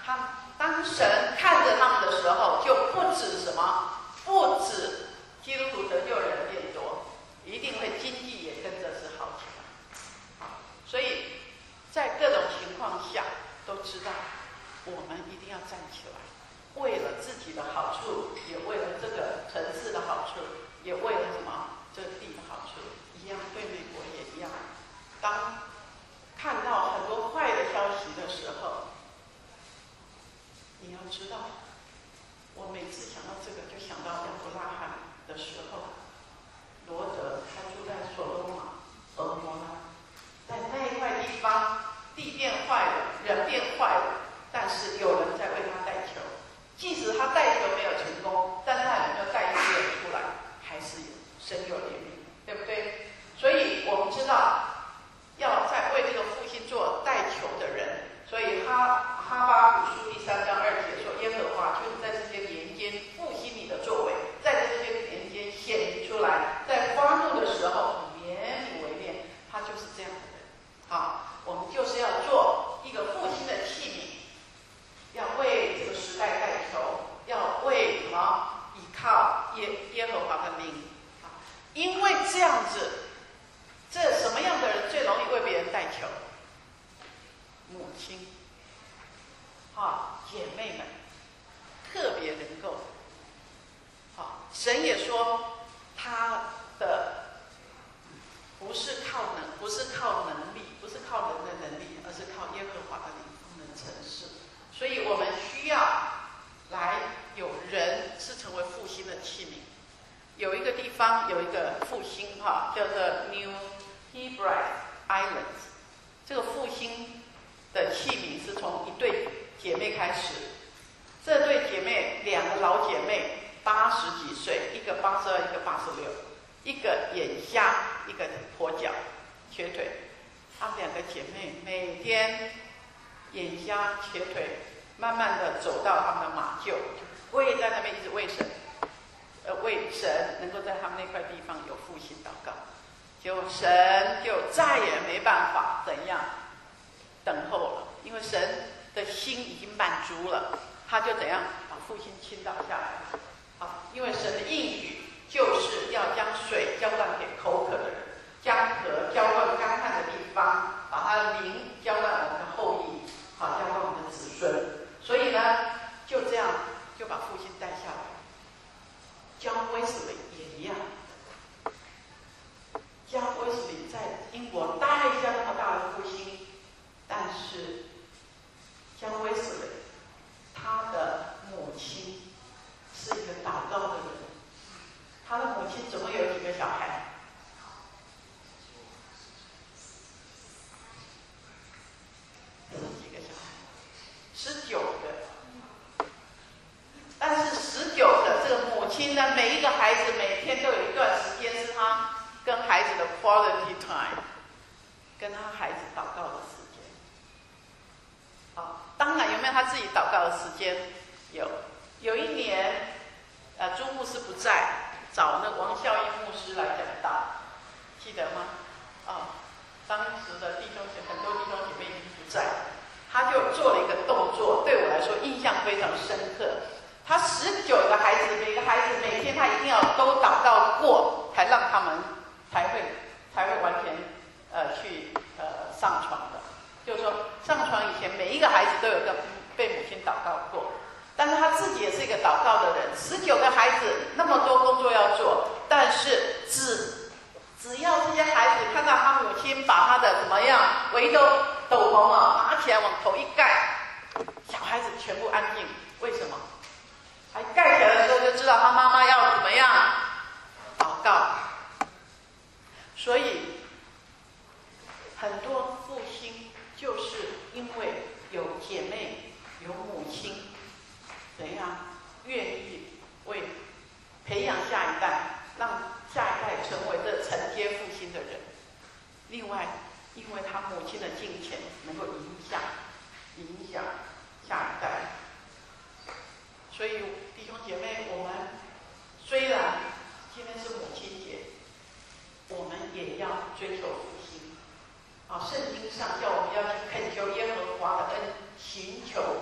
他当神看着他们的时候，就不止什么，不止基督徒得救人变多，一定会经济也跟着是好起来。好，所以在各种情况下都知道，我们一定要站起来，为了自己的好处，也为了这个城市的好处，也为了什么这地的好处，一样对美国也一样。当看到很多坏的消息的时候，你要知道，我每次想到这个，就想到亚伯拉罕的时候，罗德他住在所罗玛、俄摩拉，在那一块地方，地变坏了，人变坏了，但是有人在为他代求。即使他代求没有成功，但他有没有带一些人出来，还是有神有怜悯，对不对？所以我们知道，要在为这个复兴做代求的人，所以哈哈巴古书第三章二节说，耶和华就是在这些年间复兴你的作为，在这些年间显明出来，在发怒的时候以怜悯为念，他就是这样的人。好，我们就是要做一个复兴的器皿，要为这个时代代求，要为什么？依靠耶耶和华的灵。因为这样子，这什么样的人最容易为别人代求？母亲，啊，姐妹们，特别能够。好，神也说，他的不是靠能，不是靠能力，不是靠人的能力，而是靠耶和华的灵方能成事。所以我们需要来有人是成为复兴的器皿。有一个地方有一个复兴哈，叫做 New Hebrides Islands。这个复兴的器皿是从一对姐妹开始。这对姐妹两个老姐妹，八十几岁，一个八十二，一个八十六，一个眼瞎，一个跛脚，瘸腿。她们两个姐妹每天眼瞎瘸腿，慢慢的走到他们的马厩，就跪在那边一直为神。呃，为神能够在他们那块地方有复兴祷告，结果神就再也没办法怎样等候了，因为神的心已经满足了，他就怎样把复兴倾倒下来。啊，因为神的应许就是要将水浇灌给口渴的人，将河浇灌干旱的地方，把他的灵浇灌我们的后裔，好浇灌我们的子孙。所以呢，就这样就把复兴带下来。John Wesley 也一样。John Wesley 在英国带下那么大的复兴，但是 John Wesley 他的母亲是一个祷告的人。他的母亲总共有几个小孩？十几个小孩，十九个。但是十九个这个母亲呢，每一个孩子每天都有一段时间是他跟孩子的 quality time， 跟他孩子祷告的时间。好，当然有没有他自己祷告的时间？有。有一年，呃，朱牧师不在，找那王孝英牧师来讲道，记得吗？哦，当时的弟兄姐很多弟兄姐妹已经不在，他就做了一个动作，对我来说印象非常深刻。他十九个孩子，每个孩子每天他一定要都祷告过，才让他们才会才会完全呃去呃上床的。就是说上床以前，每一个孩子都有个被母亲祷告过，但是他自己也是一个祷告的人。十九个孩子那么多工作要做，但是只只要这些孩子看到他母亲把他的怎么样围兜斗篷啊拿起来往头一盖，小孩子全部安静。为什么？还盖起来的时候就知道他妈妈要怎么样祷告。所以很多复兴就是因为有姐妹有母亲怎样愿意为培养下一代，让下一代成为这承接复兴的人。另外因为他母亲的敬虔能够影响影响下一代。所以弟兄姐妹，我们虽然今天是母亲节，我们也要追求复兴。啊，圣经上叫我们要去恳求耶和华的恩，寻求他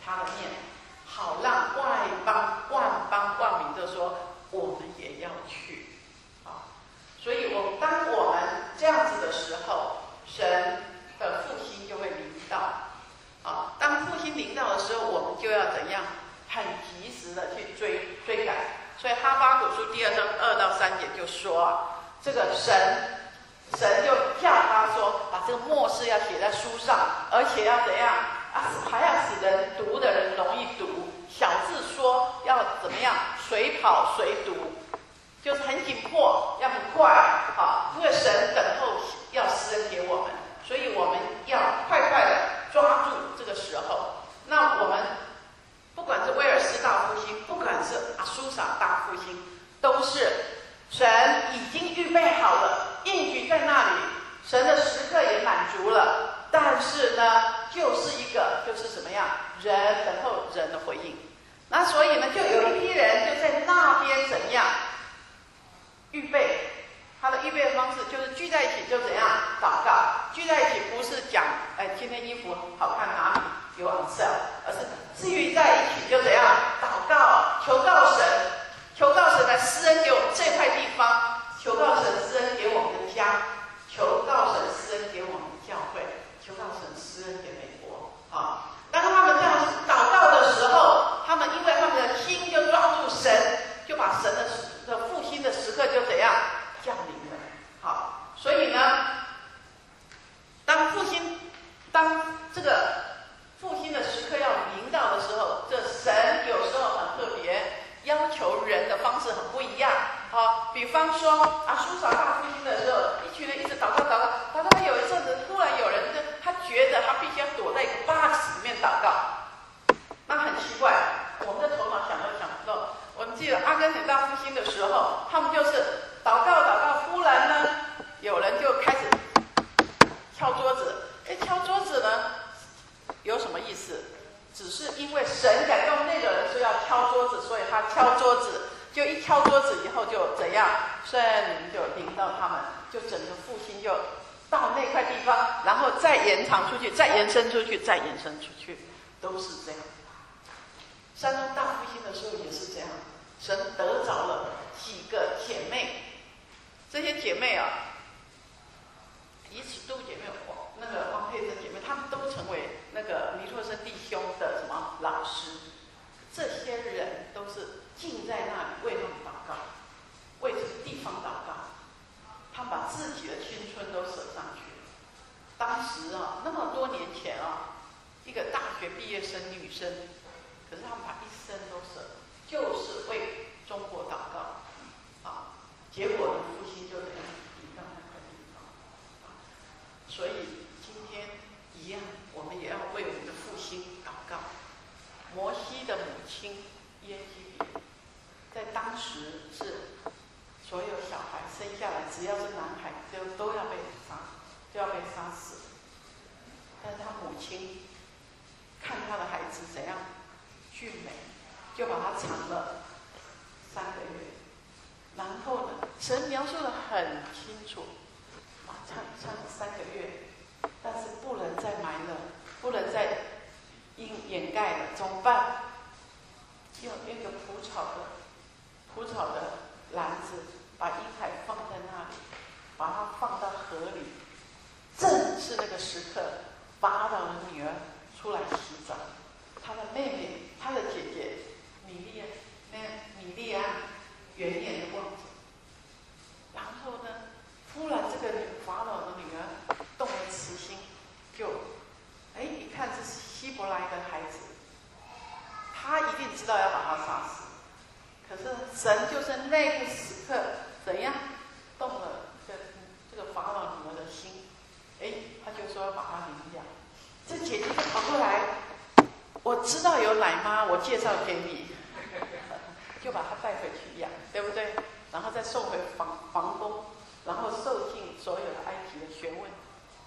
他的面，好让外邦万邦万民都说我们也要去啊。所以我当我们这样子的时候，神的复兴就会临到啊。当复兴临到的时候，我们就要怎样？很及时的去追追赶。所以哈巴谷书第二章二到三节就说啊，这个神神就叫他说，把这个默示要写在书上，而且要怎样啊？还要使人读的人容易读。小字说要怎么样？随跑随读，就是很紧迫，要很快啊！因为神等候要施恩给我们，所以我们要快快的抓住这个时候。那我们不管是威尔斯大复兴，不管是阿苏撒大复兴，都是神已经预备好了，应许在那里，神的时刻也满足了。但是呢，就是一个就是什么样，人等候人的回应。那所以呢，就有一批人就在那边怎样预备，他的预备的方式就是聚在一起就怎样祷告。聚在一起不是讲哎今天衣服好看哪里有 on sale， 而是聚在一起就怎样祷告，求告神，求告神来施恩给我们这块地方，求告神施恩给我们的家，求告神施恩给我们的教会，求告神施恩给美国啊。当他们这样祷告的时候，他们因为他们的心就抓住神，就把神的的复兴的时刻就怎样降临了。好，所以呢，当复兴，当这个复兴的时刻要临到的时候，这神有时候很特别，要求人的方式很不一样。好，比方说啊，苏撒大复兴的时候，一群人一直祷告祷告，祷告，有一阵子突然有人就他觉得他必须要躲在一个 box 里面祷告，那很奇怪，我们的头脑想都想不到。我们记得阿根廷大复兴的时候，他们就是祷告祷告，忽然呢，有人就开始敲桌子。哎，敲桌子呢，有什么意思？只是因为神感动那个人说要敲桌子，所以他敲桌子。就一敲桌子以后就怎样，圣灵就临到他们，就整个复兴就到那块地方，然后再延长出去，再延伸出去，再延伸出去，都是这样。山东大复兴的时候也是这样，神得着了几个姐妹，这些姐妹啊，以此度姐妹，那个王佩珍姐妹，她们都成为那个尼托生弟兄的什么老师。这些人都是静在那里为他们祷告，为这个地方祷告，他们把自己的青春都舍上去了。当时啊，那么多年前啊，一个大学毕业生女生，可是他们把一生都舍，就是为中国祷告啊。结果呢，复兴就怎样临到那块地方啊。所以今天一样，我们也要为我们的复兴祷告。摩西的母亲耶基别，在当时是所有小孩生下来，只要是男孩，就都要被杀，就要被杀死。但是他母亲看他的孩子怎样俊美，就把他藏了三个月。然后呢，神描述得很清楚，啊，藏藏三个月，但是不能再埋了，不能再掩掩盖了，怎么办？用一个蒲草的蒲草的篮子，把婴孩放在那里，把它放到河里。正是那个时刻，法老的女儿出来洗澡，她的妹妹，她的姐姐米利亚，那米利亚远远的望着。然后呢，忽然这个法老的女儿动了慈心，就，哎，一看这是希伯来的孩子，他一定知道要把他杀死。可是神就是那个时刻怎样动了这个这个法老女儿的心，哎，他就说要把他领养。这姐姐就跑过来，我知道有奶妈，我介绍给你，就把他带回去养，对不对？然后再送回房房宫，然后受尽所有的埃及的学问。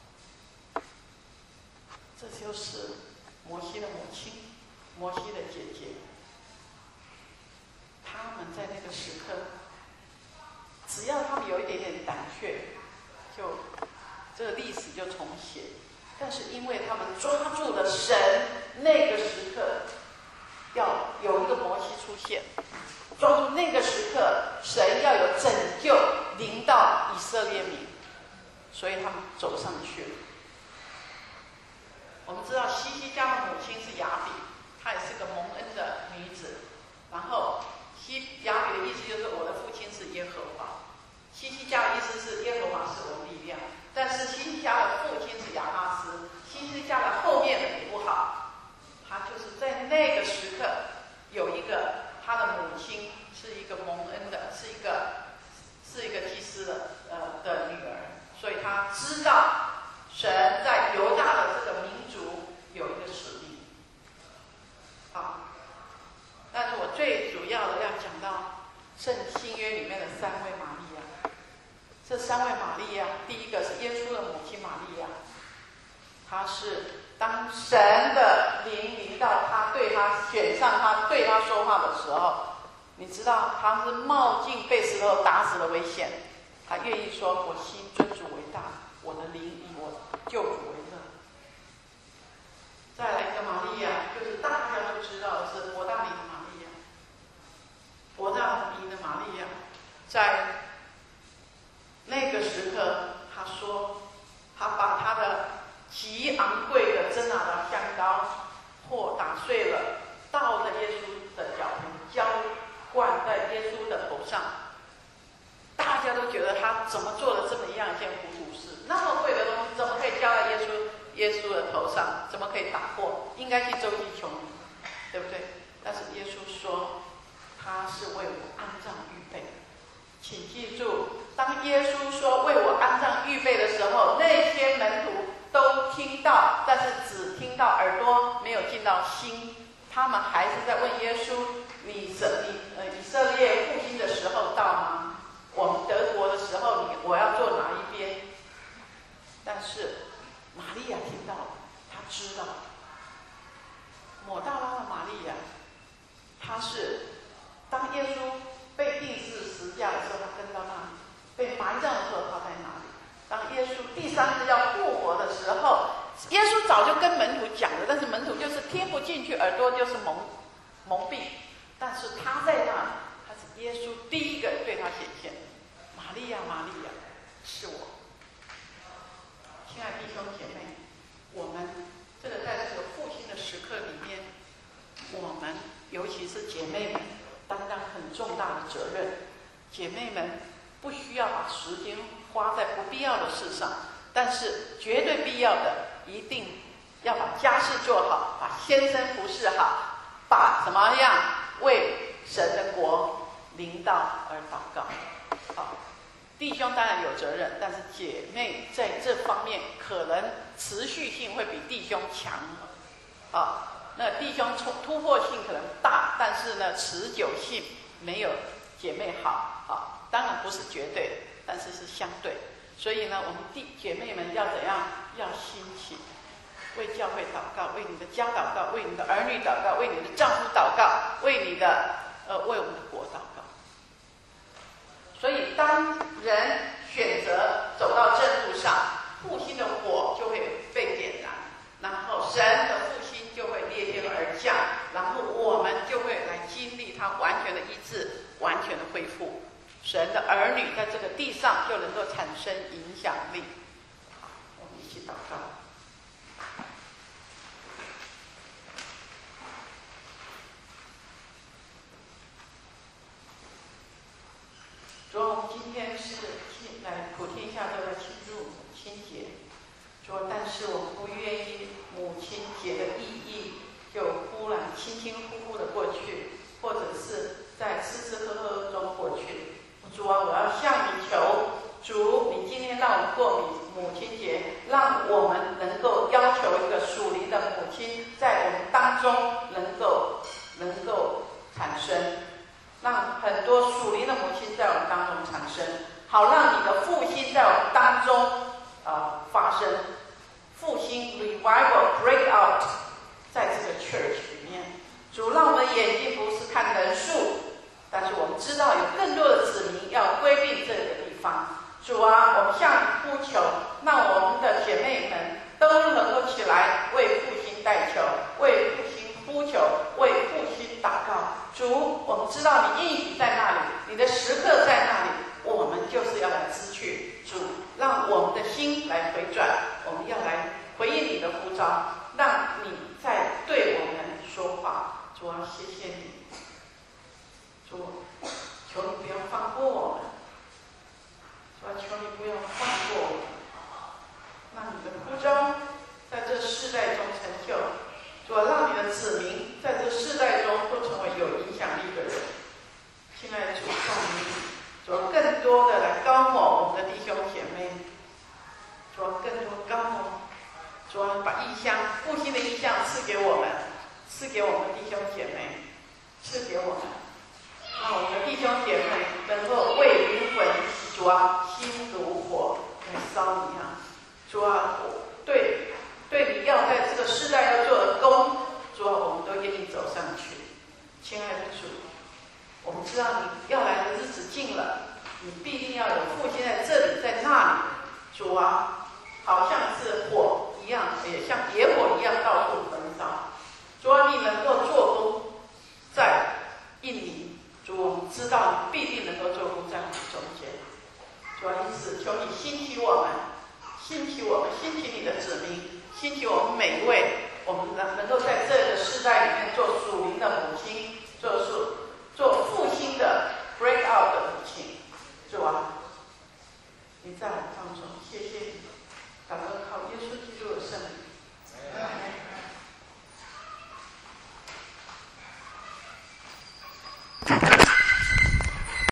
这就是摩西的母亲，摩西的姐姐。他们在那个时刻，只要他们有一点点胆怯，就这个历史就重写。但是因为他们抓住了神那个时刻她也是个蒙恩的女子。然后西雅比的意思就是我的父亲是耶和华，西西家的意思是耶和华是我的力量。但是西西家的父亲是亚哈斯，西西家的后面也不好，他就是在那个时刻有一个他的母亲是一个蒙恩的，是一个是一个祭司的呃的女儿，所以他知道神在犹大的这个民族有一个使命。好，但是我最主要的要讲到圣新约里面的三位玛利亚。这三位玛利亚，第一个是耶稣的母亲玛利亚，她是当神的灵临到她，对她选上她，对她说话的时候，你知道她是冒进被石头打死的危险，她愿意说：“我心尊主为大，我的灵以我救主为乐。”再来一个玛利亚，就是大家都知道的是伯大尼的玛利亚。伯大尼的玛利亚，在那个时刻，他说，他把他的极昂贵的真拿的香膏或打碎了，倒在耶稣的脚前，浇灌在耶稣的头上。大家都觉得他怎么做了这么一样一件糊涂事？那么贵的东西怎么可以浇在耶稣耶稣的头上？怎么可以打破？应该去周济穷人，对不对？但是耶稣说，他是为我安葬预备的。请记住，当耶稣说为我安葬预备的时候，那些门徒都听到，但是只听到耳朵，没有进到心。他们还是在问耶稣：“你是你呃以色列复兴的时候到吗？我们得国的时候，你我要坐哪一边？”但是玛利亚听到了，她知道，抹大拉的玛利亚，她是当耶稣被钉死十字架的时候，他跟到那里；被埋葬的时候，他在哪里？当耶稣第三次要复活的时候，耶稣早就跟门徒讲了，但是门徒就是听不进去，耳朵就是蒙蒙蔽。但是他在那里，他是耶稣第一个对他显现。玛利亚，玛利亚，是我。亲爱的弟兄姐妹，我们这个在这个复兴的时刻里面，我们尤其是姐妹们，担当很重大的责任。姐妹们不需要把时间花在不必要的事上，但是绝对必要的，一定要把家事做好，把先生服侍好，把怎么样为神的国领导而祷告。好，弟兄当然有责任，但是姐妹在这方面可能持续性会比弟兄强。啊。那弟兄突破性可能大，但是呢，持久性没有姐妹好啊。当然不是绝对，但是是相对。所以呢，我们弟姐妹们要怎样？要兴起，为教会祷告，为你的家祷告，为你的儿女祷告，为你的丈夫祷告，为你的呃，为我们的国祷告。所以，当人选择走到正路上，复兴的火就会被点燃，然后神的复兴就会裂天而降，然后我们就会来经历它完全的医治，完全的恢复。神的儿女在这个地上就能够产生影响力。好，我们一起祷告。主啊，我们今天是来普天下都在庆祝母亲节。主啊，但是我们不愿意母亲节的意义就忽然轻轻忽忽的过去，或者是在吃吃喝喝中过去。主啊，我要向你求，主，你今天让我们过母亲节，让我们能够要求一个属灵的母亲在我们当中能够能够产生，让很多属灵的母亲在我们当中产生，好让你的复兴在我们当中呃发生，复兴 revival break out 在这个 church 里面。主，让我们的眼睛不是看人数，但是我们知道有更多的子民要归并这个地方。主啊，我们向你呼求，让我们的姐妹们都能够起来为复兴代求，为复兴呼求，为复兴祷告。主，我们知道你应许在那里，你的时刻在那里，我们就是要来支取。主，让我们的心来回转，我们要来回应你的呼召，让你在对我们说话。 主啊，让你的子民在这个世代中都成为有影响力的人。亲爱的主，赞美你，主啊，更多的来高抹我们的弟兄姐妹，主啊，更多高抹，主啊，把异象复兴的异象赐给我们，赐给我们弟兄姐妹，赐给我们，让我们的弟兄姐妹能够为灵魂，主啊，心如火来烧一样。主啊，对对你要在这个世代要做的工，主啊，我们都愿意走上去。亲爱的主，我们知道你要来的日子近了，你必定要有复兴在这里，在那里。主啊，好像是火一样，也像野火一样到处焚烧。主啊，你能够做工在印尼，主，我们知道你必定能够做工在我们中间。主啊，因此求你兴起我们，兴起我们，兴起你的子民，兴起我们每一位，我们能能够在这个世代里面做属灵的母亲，做属做复兴的 break out 的母亲。主啊，你在我们当中，谢谢。